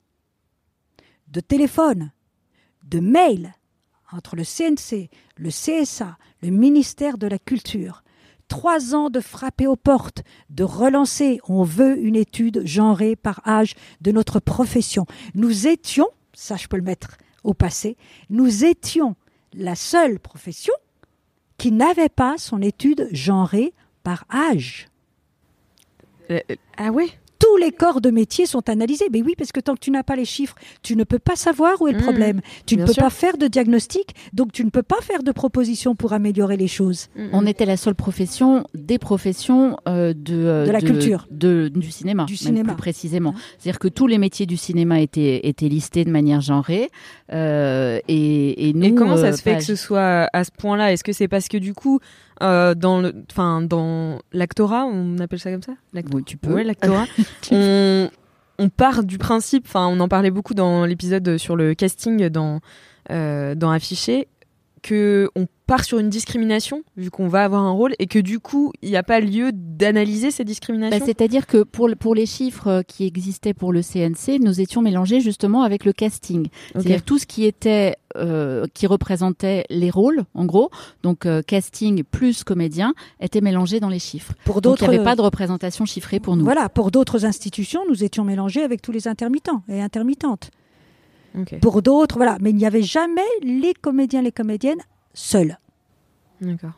de téléphone, de mail entre le C N C, le C S A, le ministère de la Culture. Trois ans de frapper aux portes, de relancer. On veut une étude genrée par âge de notre profession. Nous étions, ça je peux le mettre au passé, nous étions la seule profession qui n'avait pas son étude genrée par âge. Euh, ah ouais ? Tous les corps de métier sont analysés. Mais oui, parce que tant que tu n'as pas les chiffres, tu ne peux pas savoir où est le mmh, problème. Tu ne peux sûr. pas faire de diagnostic, donc tu ne peux pas faire de propositions pour améliorer les choses. Mmh. On était la seule profession des professions euh, de, euh, de la de, culture, de, du cinéma, du même cinéma. plus précisément. C'est-à-dire que tous les métiers du cinéma étaient, étaient listés de manière genrée. Euh, et, et, nous, et comment ça euh, se fait bah, que ce soit à ce point-là ? Est-ce que c'est parce que du coup, euh, dans le, enfin dans l'actorat, on appelle ça comme ça ? L'acto- oui, tu peux. Ouais, l'actorat. on, on part du principe, enfin, on en parlait beaucoup dans l'épisode sur le casting dans euh, dans Affiché, que on part sur une discrimination vu qu'on va avoir un rôle et que du coup il n'y a pas lieu d'analyser ces discriminations. Bah, c'est-à-dire que pour, pour les chiffres qui existaient pour le C N C, nous étions mélangés justement avec le casting. Okay. C'est-à-dire tout ce qui était euh, qui représentait les rôles, en gros, donc euh, casting plus comédien, était mélangé dans les chiffres. Pour donc d'autres, il n'y avait pas de représentation chiffrée pour nous. Voilà, pour d'autres institutions, nous étions mélangés avec tous les intermittents et intermittentes. Okay. Pour d'autres, voilà, mais il n'y avait jamais les comédiens, les comédiennes seuls. D'accord.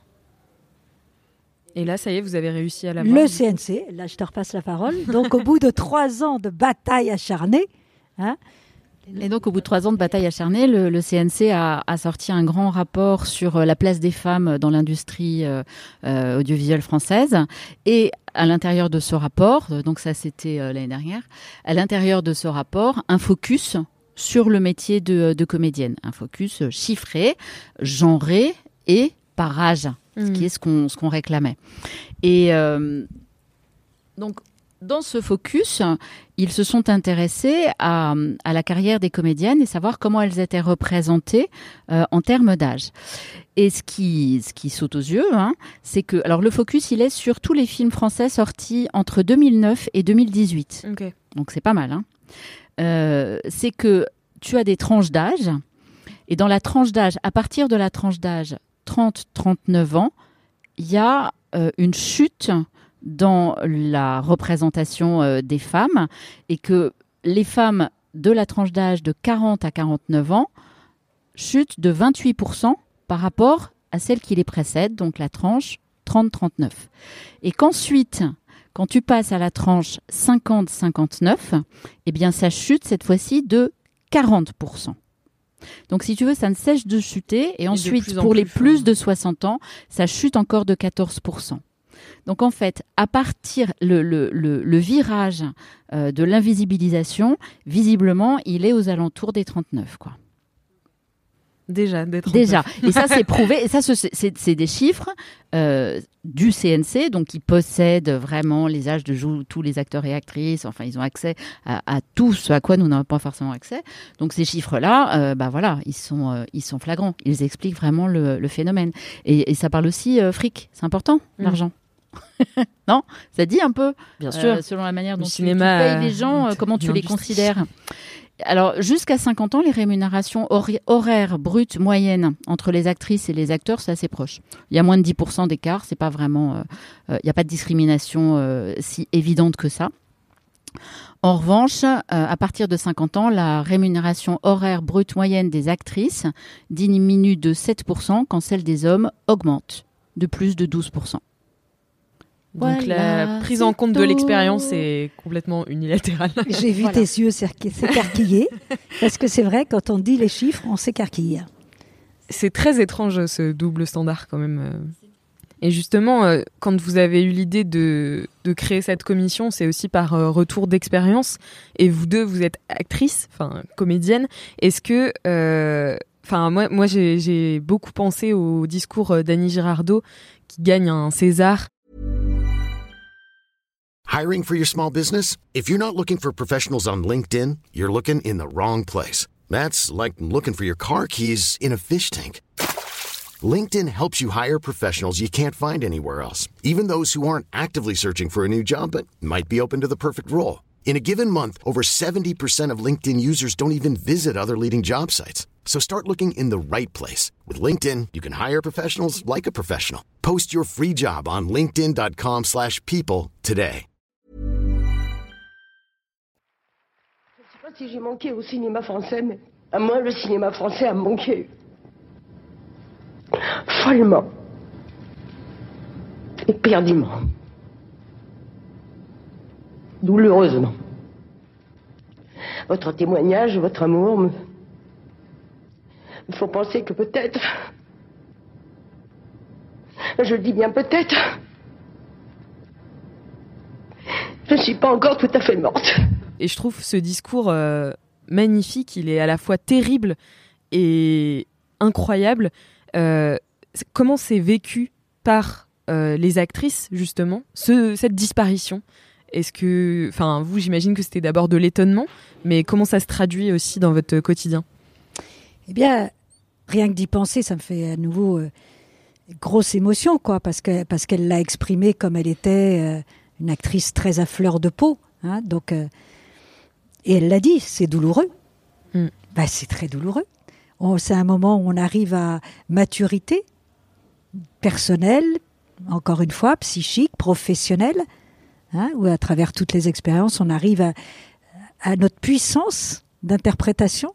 Et là, ça y est, vous avez réussi à l'avoir. Le C N C, là je te repasse la parole. Donc au bout de trois ans de bataille acharnée, hein, et donc, au bout de trois ans de bataille acharnée, le, le C N C a, a sorti un grand rapport sur la place des femmes dans l'industrie euh, euh, audiovisuelle française. Et à l'intérieur de ce rapport, donc ça c'était euh, l'année dernière, à l'intérieur de ce rapport, un focus sur le métier de, de comédienne. Un focus chiffré, genré et par âge, mmh. ce qui est ce qu'on, ce qu'on réclamait. Et euh, donc, dans ce focus, ils se sont intéressés à, à la carrière des comédiennes et savoir comment elles étaient représentées euh, en termes d'âge. Et ce qui, ce qui saute aux yeux, hein, c'est que... Alors, le focus, il est sur tous les films français sortis entre deux mille neuf et deux mille dix-huit. Okay. Donc, c'est pas mal. Hein. Euh, c'est que tu as des tranches d'âge. Et dans la tranche d'âge, à partir de la tranche d'âge trente à trente-neuf ans, il y a euh, une chute dans la représentation euh, des femmes et que les femmes de la tranche d'âge de quarante à quarante-neuf ans chutent de vingt-huit pour cent par rapport à celle qui les précède, donc la tranche trente à trente-neuf. Et qu'ensuite, quand tu passes à la tranche cinquante à cinquante-neuf, eh bien ça chute cette fois-ci de quarante pour cent. Donc, si tu veux, ça ne cesse de chuter. Et, et ensuite, pour les plus fort. de soixante ans, ça chute encore de quatorze pour cent. Donc, en fait, à partir le, le, le, le virage euh, de l'invisibilisation, visiblement, il est aux alentours des trente-neuf, quoi. Déjà, des trente-neuf. Déjà. Et ça, c'est prouvé. Et ça, c'est, c'est, c'est des chiffres euh, du C N C, donc qui possèdent vraiment les âges de jou- tous les acteurs et actrices. Enfin, ils ont accès à, à tout ce à quoi nous n'avons pas forcément accès. Donc, ces chiffres-là, euh, bah voilà, ils sont, euh, ils sont flagrants. Ils expliquent vraiment le, le phénomène. Et, et ça parle aussi euh, fric. C'est important, mmh. l'argent. Non, ça dit un peu, bien sûr, euh, selon la manière dont le tu, cinéma, tu payes les gens, euh, comment tu les considères. Alors, jusqu'à cinquante ans, les rémunérations hor- horaires brutes moyennes entre les actrices et les acteurs, c'est assez proche. Il y a moins de dix pour cent d'écart, c'est pas vraiment, euh, euh, il n'y a pas de discrimination euh, si évidente que ça. En revanche, euh, à partir de cinquante ans, la rémunération horaire brute moyenne des actrices diminue de sept pour cent quand celle des hommes augmente de plus de douze pour cent. Donc voilà, la prise en compte tout. de l'expérience est complètement unilatérale. J'ai vu voilà. tes yeux s'écarquiller, parce que c'est vrai, quand on dit les chiffres, on s'écarquille. C'est très étrange ce double standard quand même. Et justement, quand vous avez eu l'idée de, de créer cette commission, c'est aussi par retour d'expérience. Et vous deux, vous êtes actrice, enfin comédienne. Est-ce que... Euh, Enfin, moi, moi j'ai, j'ai beaucoup pensé au discours d'Annie Girardot qui gagne un César. Hiring for your small business? If you're not looking for professionals on LinkedIn, you're looking in the wrong place. That's like looking for your car keys in a fish tank. LinkedIn helps you hire professionals you can't find anywhere else, even those who aren't actively searching for a new job but might be open to the perfect role. In a given month, over seventy percent of LinkedIn users don't even visit other leading job sites. So start looking in the right place. With LinkedIn, you can hire professionals like a professional. Post your free job on linkedin.com slash people today. Je ne sais pas si j'ai manqué au cinéma français, mais à moi, le cinéma français a manqué. Follement. Éperdument. Douloureusement. Votre témoignage, votre amour me, me font penser que peut-être, je le dis bien peut-être, je ne suis pas encore tout à fait morte. Et je trouve ce discours euh, magnifique, il est à la fois terrible et incroyable. Euh, comment c'est vécu par euh, les actrices, justement, ce, cette disparition ? Est-ce que, enfin, vous, j'imagine que c'était d'abord de l'étonnement, mais comment ça se traduit aussi dans votre quotidien ? Eh bien, rien que d'y penser, ça me fait à nouveau euh, grosse émotion, quoi, parce que parce qu'elle l'a exprimée comme elle était euh, une actrice très à fleur de peau, hein, donc euh, et elle l'a dit, c'est douloureux. Mm. Bah, c'est très douloureux. On, c'est un moment où on arrive à maturité personnelle, encore une fois, psychique, professionnelle. Hein, où à travers toutes les expériences, on arrive à, à notre puissance d'interprétation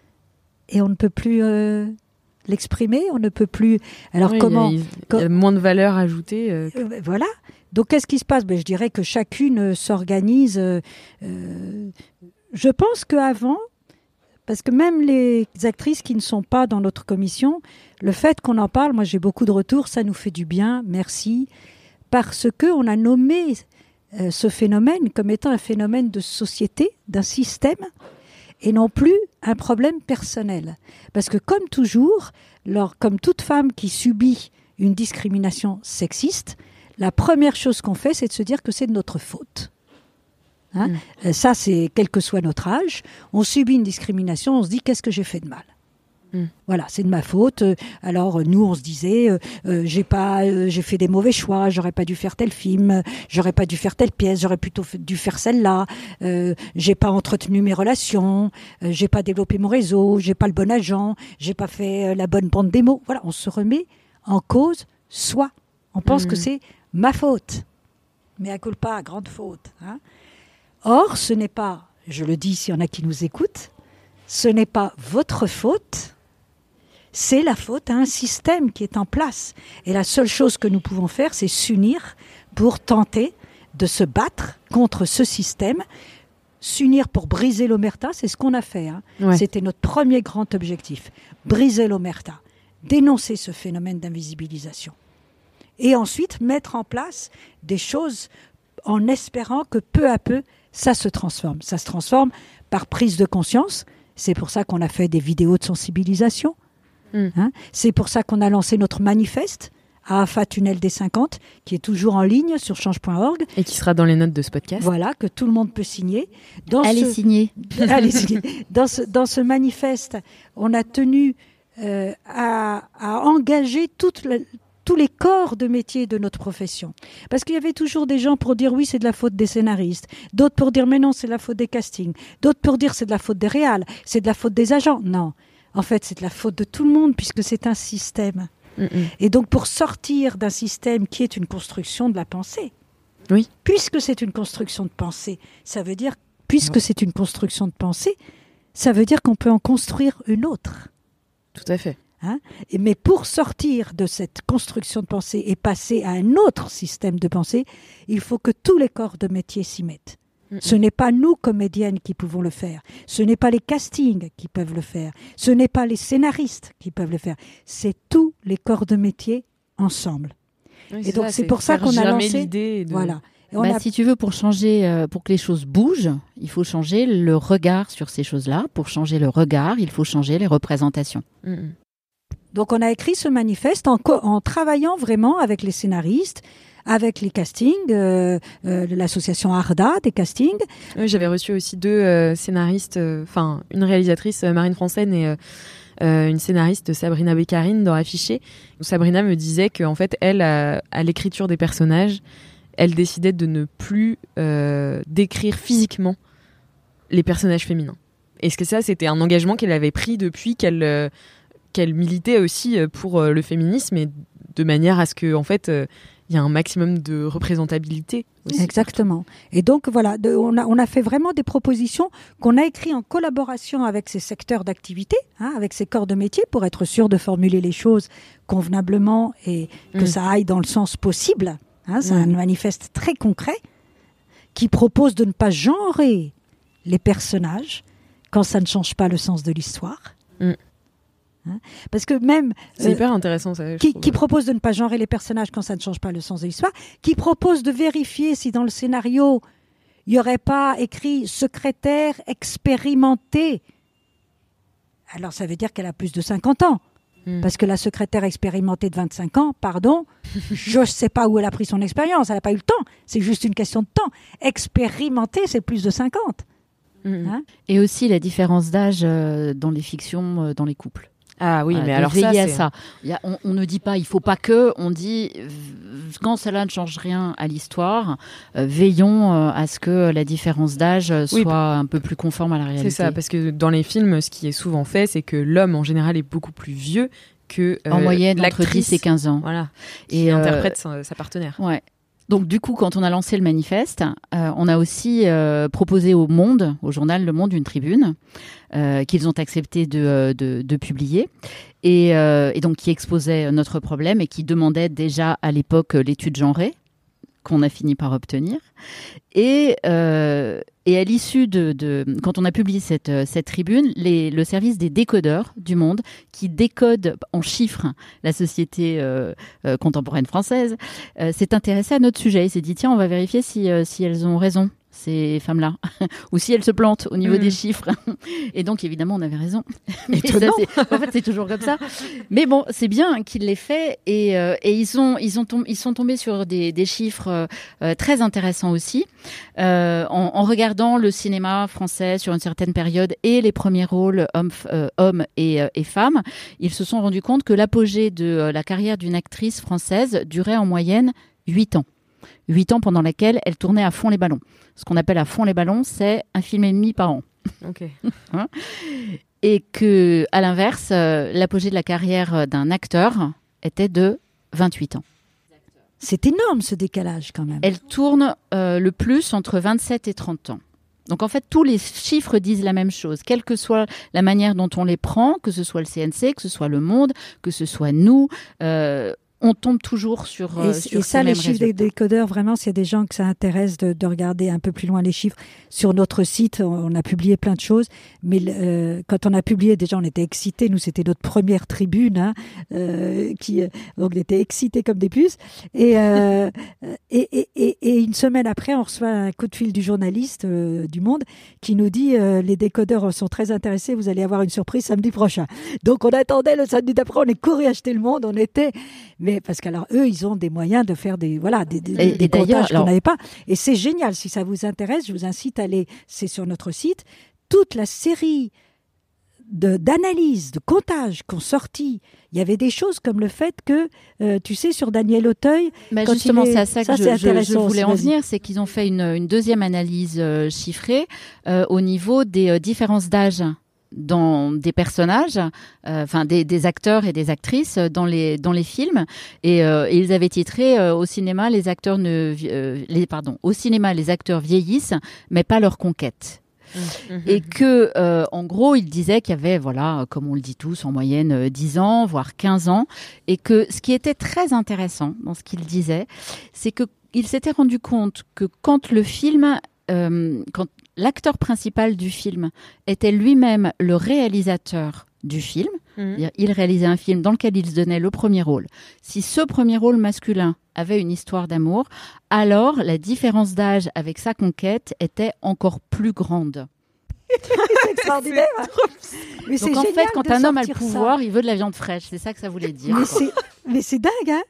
et on ne peut plus euh, l'exprimer, on ne peut plus... Alors oui, comment... Il y a, il y a moins de valeur ajoutée. Euh... Euh, voilà. Donc qu'est-ce qui se passe ? Ben, je dirais que chacune s'organise. Euh, euh, je pense qu'avant, parce que même les actrices qui ne sont pas dans notre commission, le fait qu'on en parle, moi j'ai beaucoup de retours, ça nous fait du bien, merci, parce qu'on a nommé... Euh, ce phénomène comme étant un phénomène de société, d'un système, et non plus un problème personnel. Parce que comme toujours, lors, comme toute femme qui subit une discrimination sexiste, la première chose qu'on fait, c'est de se dire que c'est de notre faute. Hein mmh. euh, ça, c'est quel que soit notre âge. On subit une discrimination, on se dit qu'est-ce que j'ai fait de mal ? Mmh. Voilà, c'est de ma faute. Alors nous, on se disait, euh, euh, j'ai pas, euh, j'ai fait des mauvais choix. J'aurais pas dû faire tel film. J'aurais pas dû faire telle pièce. J'aurais plutôt fait, dû faire celle-là. Euh, j'ai pas entretenu mes relations. Euh, j'ai pas développé mon réseau. J'ai pas le bon agent. J'ai pas fait euh, la bonne bande démo. Voilà, on se remet en cause soi. On pense mmh. que c'est ma faute, mais à culpa, grande faute. Hein. Or, ce n'est pas, je le dis s'il y en a qui nous écoutent, ce n'est pas votre faute. C'est la faute à un système qui est en place. Et la seule chose que nous pouvons faire, c'est s'unir pour tenter de se battre contre ce système. S'unir pour briser l'omerta, c'est ce qu'on a fait. Hein. Ouais. C'était notre premier grand objectif. Briser l'omerta. Dénoncer ce phénomène d'invisibilisation. Et ensuite, mettre en place des choses en espérant que peu à peu, ça se transforme. Ça se transforme par prise de conscience. C'est pour ça qu'on a fait des vidéos de sensibilisation. Hein, c'est pour ça qu'on a lancé notre manifeste à A F A Tunnel des cinquante, qui est toujours en ligne sur change point org. Et qui sera dans les notes de ce podcast. Voilà, que tout le monde peut signer. Dans Allez ce... signer. Allez signer. Dans ce, dans ce manifeste, on a tenu euh, à, à engager toute la, tous les corps de métier de notre profession. Parce qu'il y avait toujours des gens pour dire oui, c'est de la faute des scénaristes. D'autres pour dire mais non, c'est de la faute des castings. D'autres pour dire c'est de la faute des réals. C'est de la faute des agents. Non. En fait, c'est de la faute de tout le monde puisque c'est un système. Mm-mm. Et donc, pour sortir d'un système qui est une construction de la pensée, oui. puisque c'est une construction de pensée, ça veut dire, puisque oui. c'est une construction de pensée, ça veut dire qu'on peut en construire une autre. Tout à fait. Hein ? Et, mais pour sortir de cette construction de pensée et passer à un autre système de pensée, il faut que tous les corps de métier s'y mettent. Ce n'est pas nous, comédiennes, qui pouvons le faire. Ce n'est pas les castings qui peuvent le faire. Ce n'est pas les scénaristes qui peuvent le faire. C'est tous les corps de métier ensemble. Oui, et c'est donc, ça, c'est, c'est pour ça qu'on a lancé... l'idée de... Voilà. Bah, a... Si tu veux, pour changer, euh, pour que les choses bougent, il faut changer le regard sur ces choses-là. Pour changer le regard, il faut changer les représentations. Mm-hmm. Donc, on a écrit ce manifeste en, co- en travaillant vraiment avec les scénaristes, avec les castings, euh, euh, de l'association Arda, des castings. Oui, j'avais reçu aussi deux euh, scénaristes, enfin euh, une réalisatrice, euh, Marine Franssen, et euh, euh, une scénariste, Sabrina Beccarine, dans Affiché. Sabrina me disait qu'en fait, elle, à, à l'écriture des personnages, elle décidait de ne plus euh, décrire physiquement les personnages féminins. Et ce que ça, c'était un engagement qu'elle avait pris depuis qu'elle, euh, qu'elle militait aussi pour euh, le féminisme, et de manière à ce que, en fait, euh, il y a un maximum de représentabilité aussi. Exactement. Et donc, voilà, de, on, a, on a fait vraiment des propositions qu'on a écrites en collaboration avec ces secteurs d'activité, hein, avec ces corps de métier, pour être sûr de formuler les choses convenablement et que mmh. ça aille dans le sens possible. Hein, c'est mmh. un manifeste très concret qui propose de ne pas genrer les personnages quand ça ne change pas le sens de l'histoire. Mmh. Hein, parce que même... C'est euh, hyper intéressant, ça. Qui, qui propose de ne pas genrer les personnages quand ça ne change pas le sens de l'histoire, qui propose de vérifier si dans le scénario, il n'y aurait pas écrit « secrétaire expérimentée ». Alors ça veut dire qu'elle a plus de cinquante ans. Mmh. Parce que la secrétaire expérimentée de vingt-cinq ans, pardon, je ne sais pas où elle a pris son expérience, elle n'a pas eu le temps. C'est juste une question de temps. Expérimentée, c'est plus de cinquante. Mmh. Hein, et aussi la différence d'âge euh, dans les fictions, euh, dans les couples. Ah oui, euh, mais alors ça, c'est... à ça. Il y a, on, on ne dit pas, il faut pas que, on dit, quand cela ne change rien à l'histoire, euh, veillons euh, à ce que la différence d'âge soit oui, un peu plus conforme à la réalité. C'est ça, parce que dans les films, ce qui est souvent fait, c'est que l'homme, en général, est beaucoup plus vieux que euh, en moyenne, entre dix et quinze ans. Voilà, qui et interprète euh, sa, sa partenaire. Ouais. Donc du coup, quand on a lancé le manifeste, euh, on a aussi euh, proposé au Monde, au journal Le Monde, une tribune euh, qu'ils ont accepté de, de, de publier et, euh, et donc qui exposait notre problème et qui demandait déjà à l'époque l'étude genrée qu'on a fini par obtenir. Et, euh, et à l'issue de, de... Quand on a publié cette, cette tribune, les, le service des décodeurs du Monde, qui décode en chiffres la société euh, euh, contemporaine française, euh, s'est intéressé à notre sujet. Il s'est dit, tiens, on va vérifier si, euh, si elles ont raison, ces femmes-là, ou si elles se plantent au niveau mmh. des chiffres. Et donc, évidemment, on avait raison. Mais ça, c'est, en fait, c'est toujours comme ça. Mais bon, c'est bien qu'il l'ait fait. Et, euh, et ils, ont, ils, ont tom- ils sont tombés sur des, des chiffres euh, très intéressants aussi. Euh, en, en regardant le cinéma français sur une certaine période et les premiers rôles hommes, euh, hommes et, euh, et femmes, ils se sont rendus compte que l'apogée de euh, la carrière d'une actrice française durait en moyenne huit ans. Huit ans pendant lesquels elle tournait à fond les ballons. Ce qu'on appelle à fond les ballons, c'est un film et demi par an. Okay. hein et que, à l'inverse, euh, l'apogée de la carrière d'un acteur était de vingt-huit ans. C'est énorme ce décalage quand même. Elle tourne euh, le plus entre vingt-sept et trente ans. Donc en fait, tous les chiffres disent la même chose, quelle que soit la manière dont on les prend, que ce soit le C N C, que ce soit Le Monde, que ce soit nous. Euh, on tombe toujours sur, euh, et, sur et ça, les chiffres résultats. des décodeurs, vraiment, s'il y a des gens que ça intéresse de, de regarder un peu plus loin les chiffres, sur notre site, on, on a publié plein de choses, mais euh, quand on a publié, déjà, on était excités, nous, c'était notre première tribune, hein, euh, qui, donc on était excités comme des puces, et, euh, et, et, et, et une semaine après, on reçoit un coup de fil du journaliste euh, du Monde qui nous dit euh, les décodeurs sont très intéressés, vous allez avoir une surprise samedi prochain. Donc on attendait le samedi d'après, on est couru acheter Le Monde, on était... Mais parce qu'alors, eux, ils ont des moyens de faire des, voilà, des, des, et, des et comptages alors... qu'on n'avait pas. Et c'est génial. Si ça vous intéresse, je vous incite à aller, c'est sur notre site, toute la série de, d'analyses, de comptages qu'ont sorti. Il y avait des choses comme le fait que, euh, tu sais, sur Daniel Auteuil... Bah justement, est... c'est à ça que ça, je, je, je voulais en venir, c'est qu'ils ont fait une, une deuxième analyse euh, chiffrée euh, au niveau des euh, différences d'âge dans des personnages, enfin euh, des, des acteurs et des actrices dans les dans les films, et, euh, et ils avaient titré euh, au cinéma les acteurs ne euh, les pardon au cinéma les acteurs vieillissent mais pas leur conquête. Mmh. Et que euh, en gros ils disaient qu'il y avait voilà comme on le dit tous en moyenne euh, dix ans voire quinze ans, et que ce qui était très intéressant dans ce qu'ils disaient, c'est que ils s'étaient rendu compte que quand le film euh, quand l'acteur principal du film était lui-même le réalisateur du film. Mmh. Il réalisait un film dans lequel il se donnait le premier rôle. Si ce premier rôle masculin avait une histoire d'amour, alors la différence d'âge avec sa conquête était encore plus grande. C'est extraordinaire. C'est mais Donc en fait, quand un homme a le pouvoir, ça. il veut de la viande fraîche. C'est ça que ça voulait dire. Mais c'est, mais c'est dingue, hein.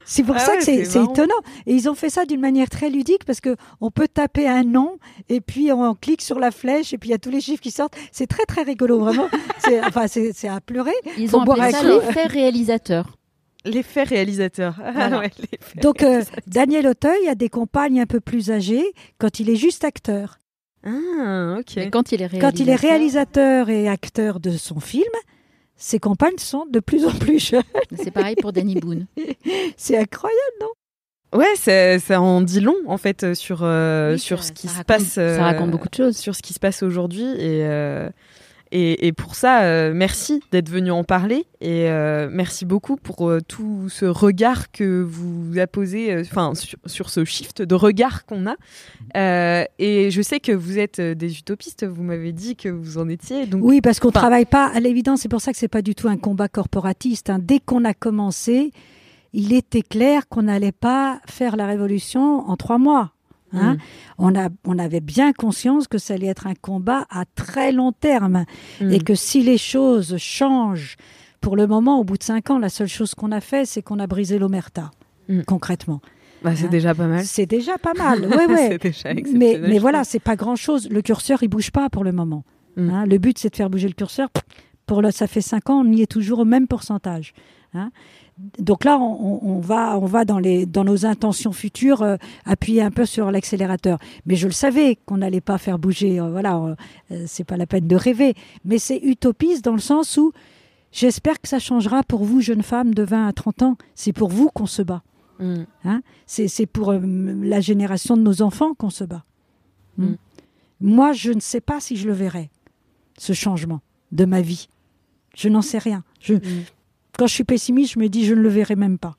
C'est pour ah ça ouais, que c'est, c'est c'est marrant. étonnant. Et ils ont fait ça d'une manière très ludique parce que on peut taper un nom et puis on clique sur la flèche et puis il y a tous les chiffres qui sortent. C'est très très rigolo, vraiment. C'est, enfin, c'est, c'est à pleurer. Ils Faut ont boire appelé un ça coup. l'effet réalisateur. L'effet réalisateur. Ah Voilà. ouais, l'effet Donc, euh, réalisateur. Daniel Auteuil a des compagnes un peu plus âgées quand il est juste acteur. Ah, ok. Mais quand il est réalisateur, Quand il est réalisateur et acteur de son film, ses compagnes sont de plus en plus jeunes. c'est pareil pour Danny Boone. C'est incroyable, non? Ouais, ça, ça en dit long en fait sur euh, Oui, sur ça- ce qui ça se raconte- passe. euh, ça raconte beaucoup de choses. Sur ce qui se passe aujourd'hui et euh, et, et pour ça, euh, merci d'être venu en parler et euh, merci beaucoup pour euh, tout ce regard que vous apposez, enfin sur, sur ce shift de regard qu'on a. Euh, et je sais que vous êtes des utopistes. Vous m'avez dit que vous en étiez. Donc Oui, parce qu'on ne enfin, travaille pas à l'évidence. C'est pour ça que c'est pas du tout un combat corporatiste, hein. Dès qu'on a commencé, il était clair qu'on n'allait pas faire la révolution en trois mois. Hein. Mm. On, a, on avait bien conscience que ça allait être un combat à très long terme Mm. et que si les choses changent, pour le moment, au bout de cinq ans, la seule chose qu'on a fait, c'est qu'on a brisé l'omerta, Mm. concrètement. bah, c'est Hein. déjà pas mal. C'est déjà pas mal, ouais, ouais. C'est déjà mais exceptionnel, mais je voilà, trouve. c'est pas grand-chose. Le curseur, il bouge pas pour le moment. Mm. Hein. Le but, c'est de faire bouger le curseur. Pour le, ça fait cinq ans, on y est toujours au même pourcentage. Hein. Donc là, on, on, on va, on va dans, les, dans nos intentions futures euh, appuyer un peu sur l'accélérateur. Mais je le savais qu'on n'allait pas faire bouger. Euh, voilà, euh, c'est pas la peine de rêver. Mais c'est utopiste dans le sens où j'espère que ça changera pour vous, jeunes femmes de vingt à trente ans. C'est pour vous qu'on se bat. Mm. Hein. C'est, c'est pour euh, la génération de nos enfants qu'on se bat. Mm. Mm. Moi, je ne sais pas si je le verrai, ce changement de ma vie. Je n'en sais rien. Je... Mm. Quand je suis pessimiste, je me dis je ne le verrai même pas.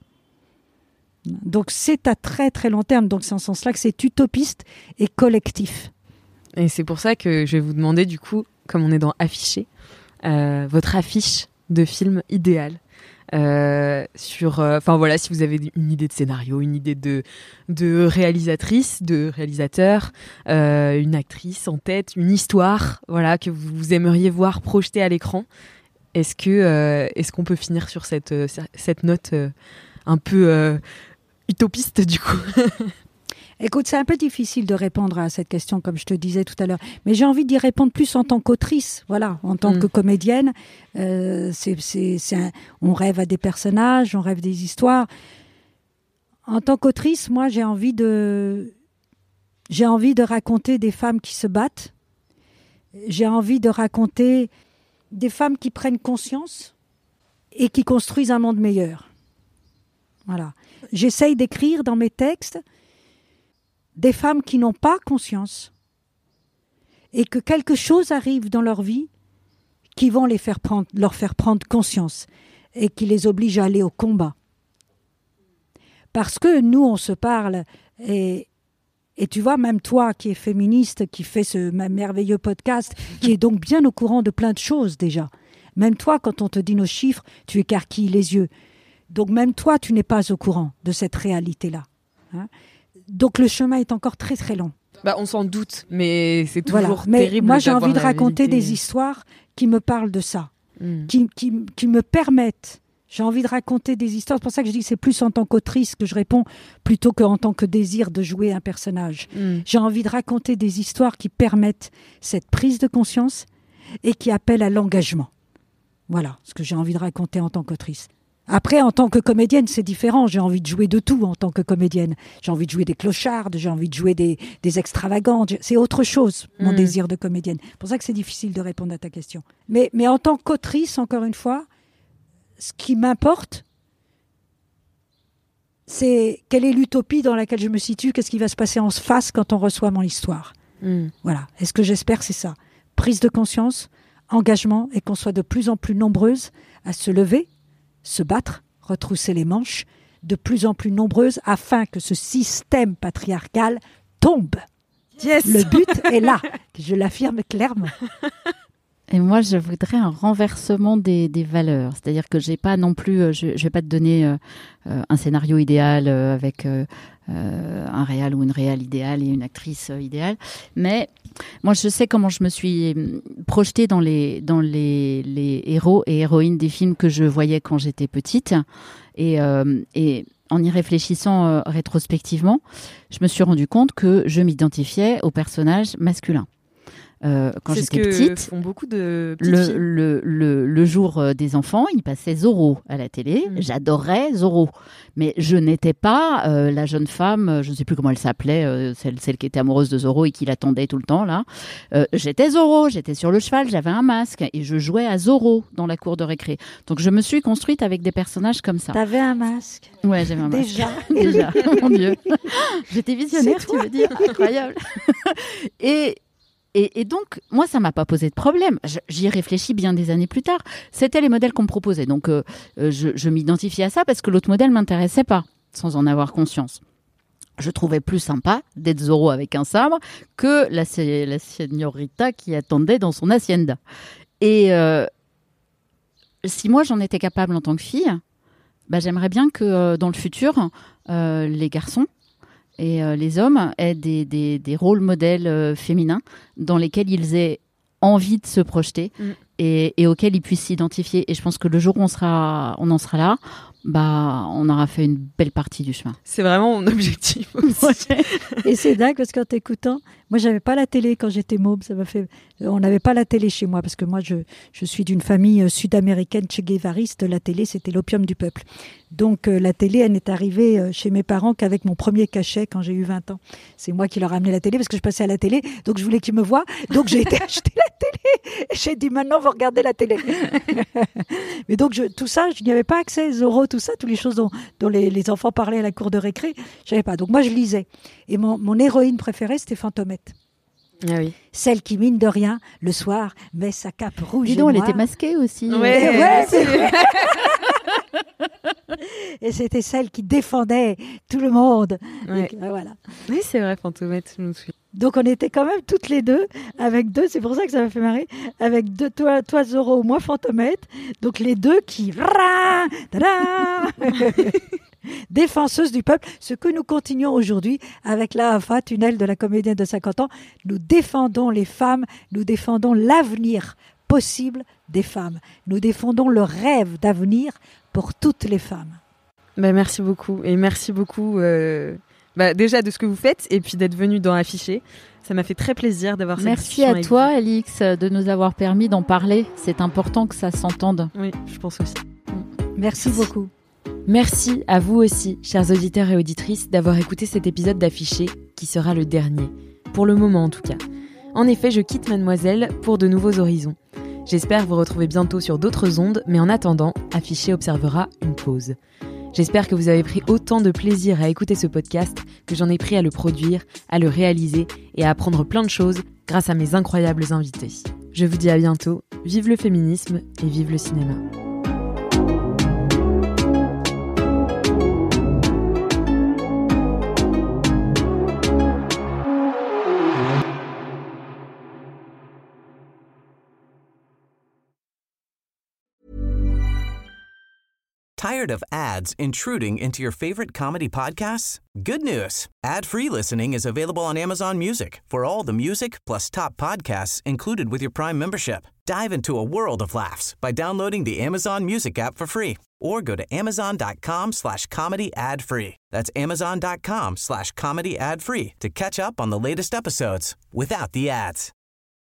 Donc c'est à très très long terme. Donc c'est en ce sens-là que c'est utopiste et collectif. Et c'est pour ça que je vais vous demander du coup, comme on est dans afficher, euh, votre affiche de film idéal. Euh, sur, enfin euh, voilà, si vous avez une idée de scénario, une idée de de réalisatrice, de réalisateur, euh, une actrice en tête, une histoire, voilà, que vous aimeriez voir projetée à l'écran. Est-ce que euh, est-ce qu'on peut finir sur cette euh, cette note euh, un peu euh, utopiste du coup? Écoute, c'est un peu difficile de répondre à cette question, comme je te disais tout à l'heure. Mais j'ai envie d'y répondre plus en tant qu'autrice, voilà, en tant mmh. que comédienne. Euh, c'est, c'est, c'est un, on rêve à des personnages, on rêve des histoires. En tant qu'autrice, moi, j'ai envie de, j'ai envie de raconter des femmes qui se battent. J'ai envie de raconter des femmes qui prennent conscience et qui construisent un monde meilleur. Voilà. J'essaye d'écrire dans mes textes des femmes qui n'ont pas conscience et que quelque chose arrive dans leur vie qui vont les faire prendre, leur faire prendre conscience et qui les oblige à aller au combat. Parce que nous, on se parle et, et tu vois, même toi qui es féministe, qui fait ce merveilleux podcast, qui est donc bien au courant de plein de choses déjà. Même toi, quand on te dit nos chiffres, tu écarquilles les yeux. Donc même toi, tu n'es pas au courant de cette réalité-là. Hein ? Donc le chemin est encore très très long. Bah, on s'en doute, mais c'est toujours voilà. mais terrible. Moi, j'ai envie de la raconter vérité. des histoires qui me parlent de ça, mm. qui, qui, qui me permettent. J'ai envie de raconter des histoires. C'est pour ça que je dis que c'est plus en tant qu'autrice que je réponds plutôt qu'en tant que désir de jouer un personnage. Mm. J'ai envie de raconter des histoires qui permettent cette prise de conscience et qui appellent à l'engagement. Voilà ce que j'ai envie de raconter en tant qu'autrice. Après, en tant que comédienne, c'est différent. J'ai envie de jouer de tout en tant que comédienne. J'ai envie de jouer des clochardes, j'ai envie de jouer des, des extravagantes. C'est autre chose, mon mmh. désir de comédienne. C'est pour ça que c'est difficile de répondre à ta question. Mais, mais en tant qu'autrice, encore une fois, ce qui m'importe, c'est quelle est l'utopie dans laquelle je me situe, qu'est-ce qui va se passer en face quand on reçoit mon histoire. Mmh. Voilà. Et ce que j'espère, c'est ça. Prise de conscience, engagement, et qu'on soit de plus en plus nombreuses à se lever, se battre, retrousser les manches, de plus en plus nombreuses, afin que ce système patriarcal tombe. Yes. Le but est là, je l'affirme clairement. Et moi, je voudrais un renversement des, des valeurs. C'est-à-dire que j'ai pas non plus, je ne vais pas te donner euh, un scénario idéal euh, avec euh, euh, un réal ou une réale idéale et une actrice euh, idéale. Mais moi, je sais comment je me suis projetée dans les, dans les, les héros et héroïnes des films que je voyais quand j'étais petite. Et, euh, et en y réfléchissant euh, rétrospectivement, je me suis rendu compte que je m'identifiais au personnage masculin. Euh, quand c'est j'étais ce que petite, font beaucoup de petites le, filles. le, le, le jour euh, des enfants, il passait Zorro à la télé. Mmh. J'adorais Zorro. Mais je n'étais pas euh, la jeune femme, je ne sais plus comment elle s'appelait, euh, celle, celle qui était amoureuse de Zorro et qui l'attendait tout le temps. là. Euh, j'étais Zorro, j'étais sur le cheval, j'avais un masque et je jouais à Zorro dans la cour de récré. Donc je me suis construite avec des personnages comme ça. T'avais un masque? Ouais, j'avais un masque. Déjà Déjà, mon Dieu. J'étais visionnaire, tu veux dire. Incroyable. et... Et, et donc, moi, ça m'a pas posé de problème. Je, j'y ai réfléchi bien des années plus tard. C'était les modèles qu'on me proposait. Donc, euh, je, je m'identifiais à ça parce que l'autre modèle m'intéressait pas, sans en avoir conscience. Je trouvais plus sympa d'être Zorro avec un sabre que la, la señorita qui attendait dans son hacienda. Et euh, si moi, j'en étais capable en tant que fille, bah, j'aimerais bien que euh, dans le futur, euh, les garçons et euh, les hommes aient des, des, des rôles modèles euh, féminins dans lesquels ils aient envie de se projeter mm. et, et auxquels ils puissent s'identifier. Et je pense que le jour où on, sera, on en sera là, bah, on aura fait une belle partie du chemin. C'est vraiment mon objectif aussi. Et c'est dingue parce qu'en t'écoutant, moi j'avais pas la télé quand j'étais môme, ça m'a fait. On n'avait pas la télé chez moi parce que moi je, je suis d'une famille sud-américaine che-guévariste. La télé c'était l'opium du peuple. Donc euh, la télé elle n'est arrivée euh, chez mes parents qu'avec mon premier cachet quand j'ai eu vingt ans. C'est moi qui leur ai amené la télé parce que je passais à la télé, donc je voulais qu'ils me voient. Donc j'ai été acheter la télé. Et j'ai dit maintenant vous regardez la télé. Mais donc je, tout ça, je n'y avais pas accès. Zorro, tout ça, toutes les choses dont, dont les, les enfants parlaient à la cour de récré, je savais pas. Donc moi je lisais. Et mon, mon héroïne préférée c'était Fantomette. Ah oui. Celle qui, mine de rien, le soir, met sa cape rouge Dis et donc, noire. elle était masquée aussi. Ouais, ouais, c'est vrai. Et c'était celle qui défendait tout le monde. Ouais. Donc, voilà. Oui, c'est vrai, Fantomette, je me souviens. Donc on était quand même toutes les deux, avec deux, c'est pour ça que ça m'a fait marrer, avec deux, toi, toi Zorro, moi Fantomette, donc les deux qui... défenseuses du peuple, ce que nous continuons aujourd'hui avec la A F A, tunnel de la comédienne de cinquante ans. Nous défendons les femmes, nous défendons l'avenir possible des femmes. Nous défendons le rêve d'avenir pour toutes les femmes. Bah, merci beaucoup, et merci beaucoup euh, bah, déjà de ce que vous faites, et puis d'être venu dans Affiché. Ça m'a fait très plaisir d'avoir cette Merci discussion à avec toi, vous. Alix, de nous avoir permis d'en parler. C'est important que ça s'entende. Oui, je pense aussi. Merci, Merci. beaucoup. Merci à vous aussi, chers auditeurs et auditrices, d'avoir écouté cet épisode d'Affiché, qui sera le dernier. Pour le moment en tout cas. En effet, je quitte Mademoiselle pour de nouveaux horizons. J'espère vous retrouver bientôt sur d'autres ondes, mais en attendant, Affiché observera une pause. J'espère que vous avez pris autant de plaisir à écouter ce podcast que j'en ai pris à le produire, à le réaliser et à apprendre plein de choses grâce à mes incroyables invités. Je vous dis à bientôt, vive le féminisme et vive le cinéma. Tired of ads intruding into your favorite comedy podcasts? Good news. Ad-free listening is available on Amazon Music for all the music plus top podcasts included with your Prime membership. Dive into a world of laughs by downloading the Amazon Music app for free or go to amazon.com slash comedy ad free. That's amazon.com slash comedy ad free to catch up on the latest episodes without the ads.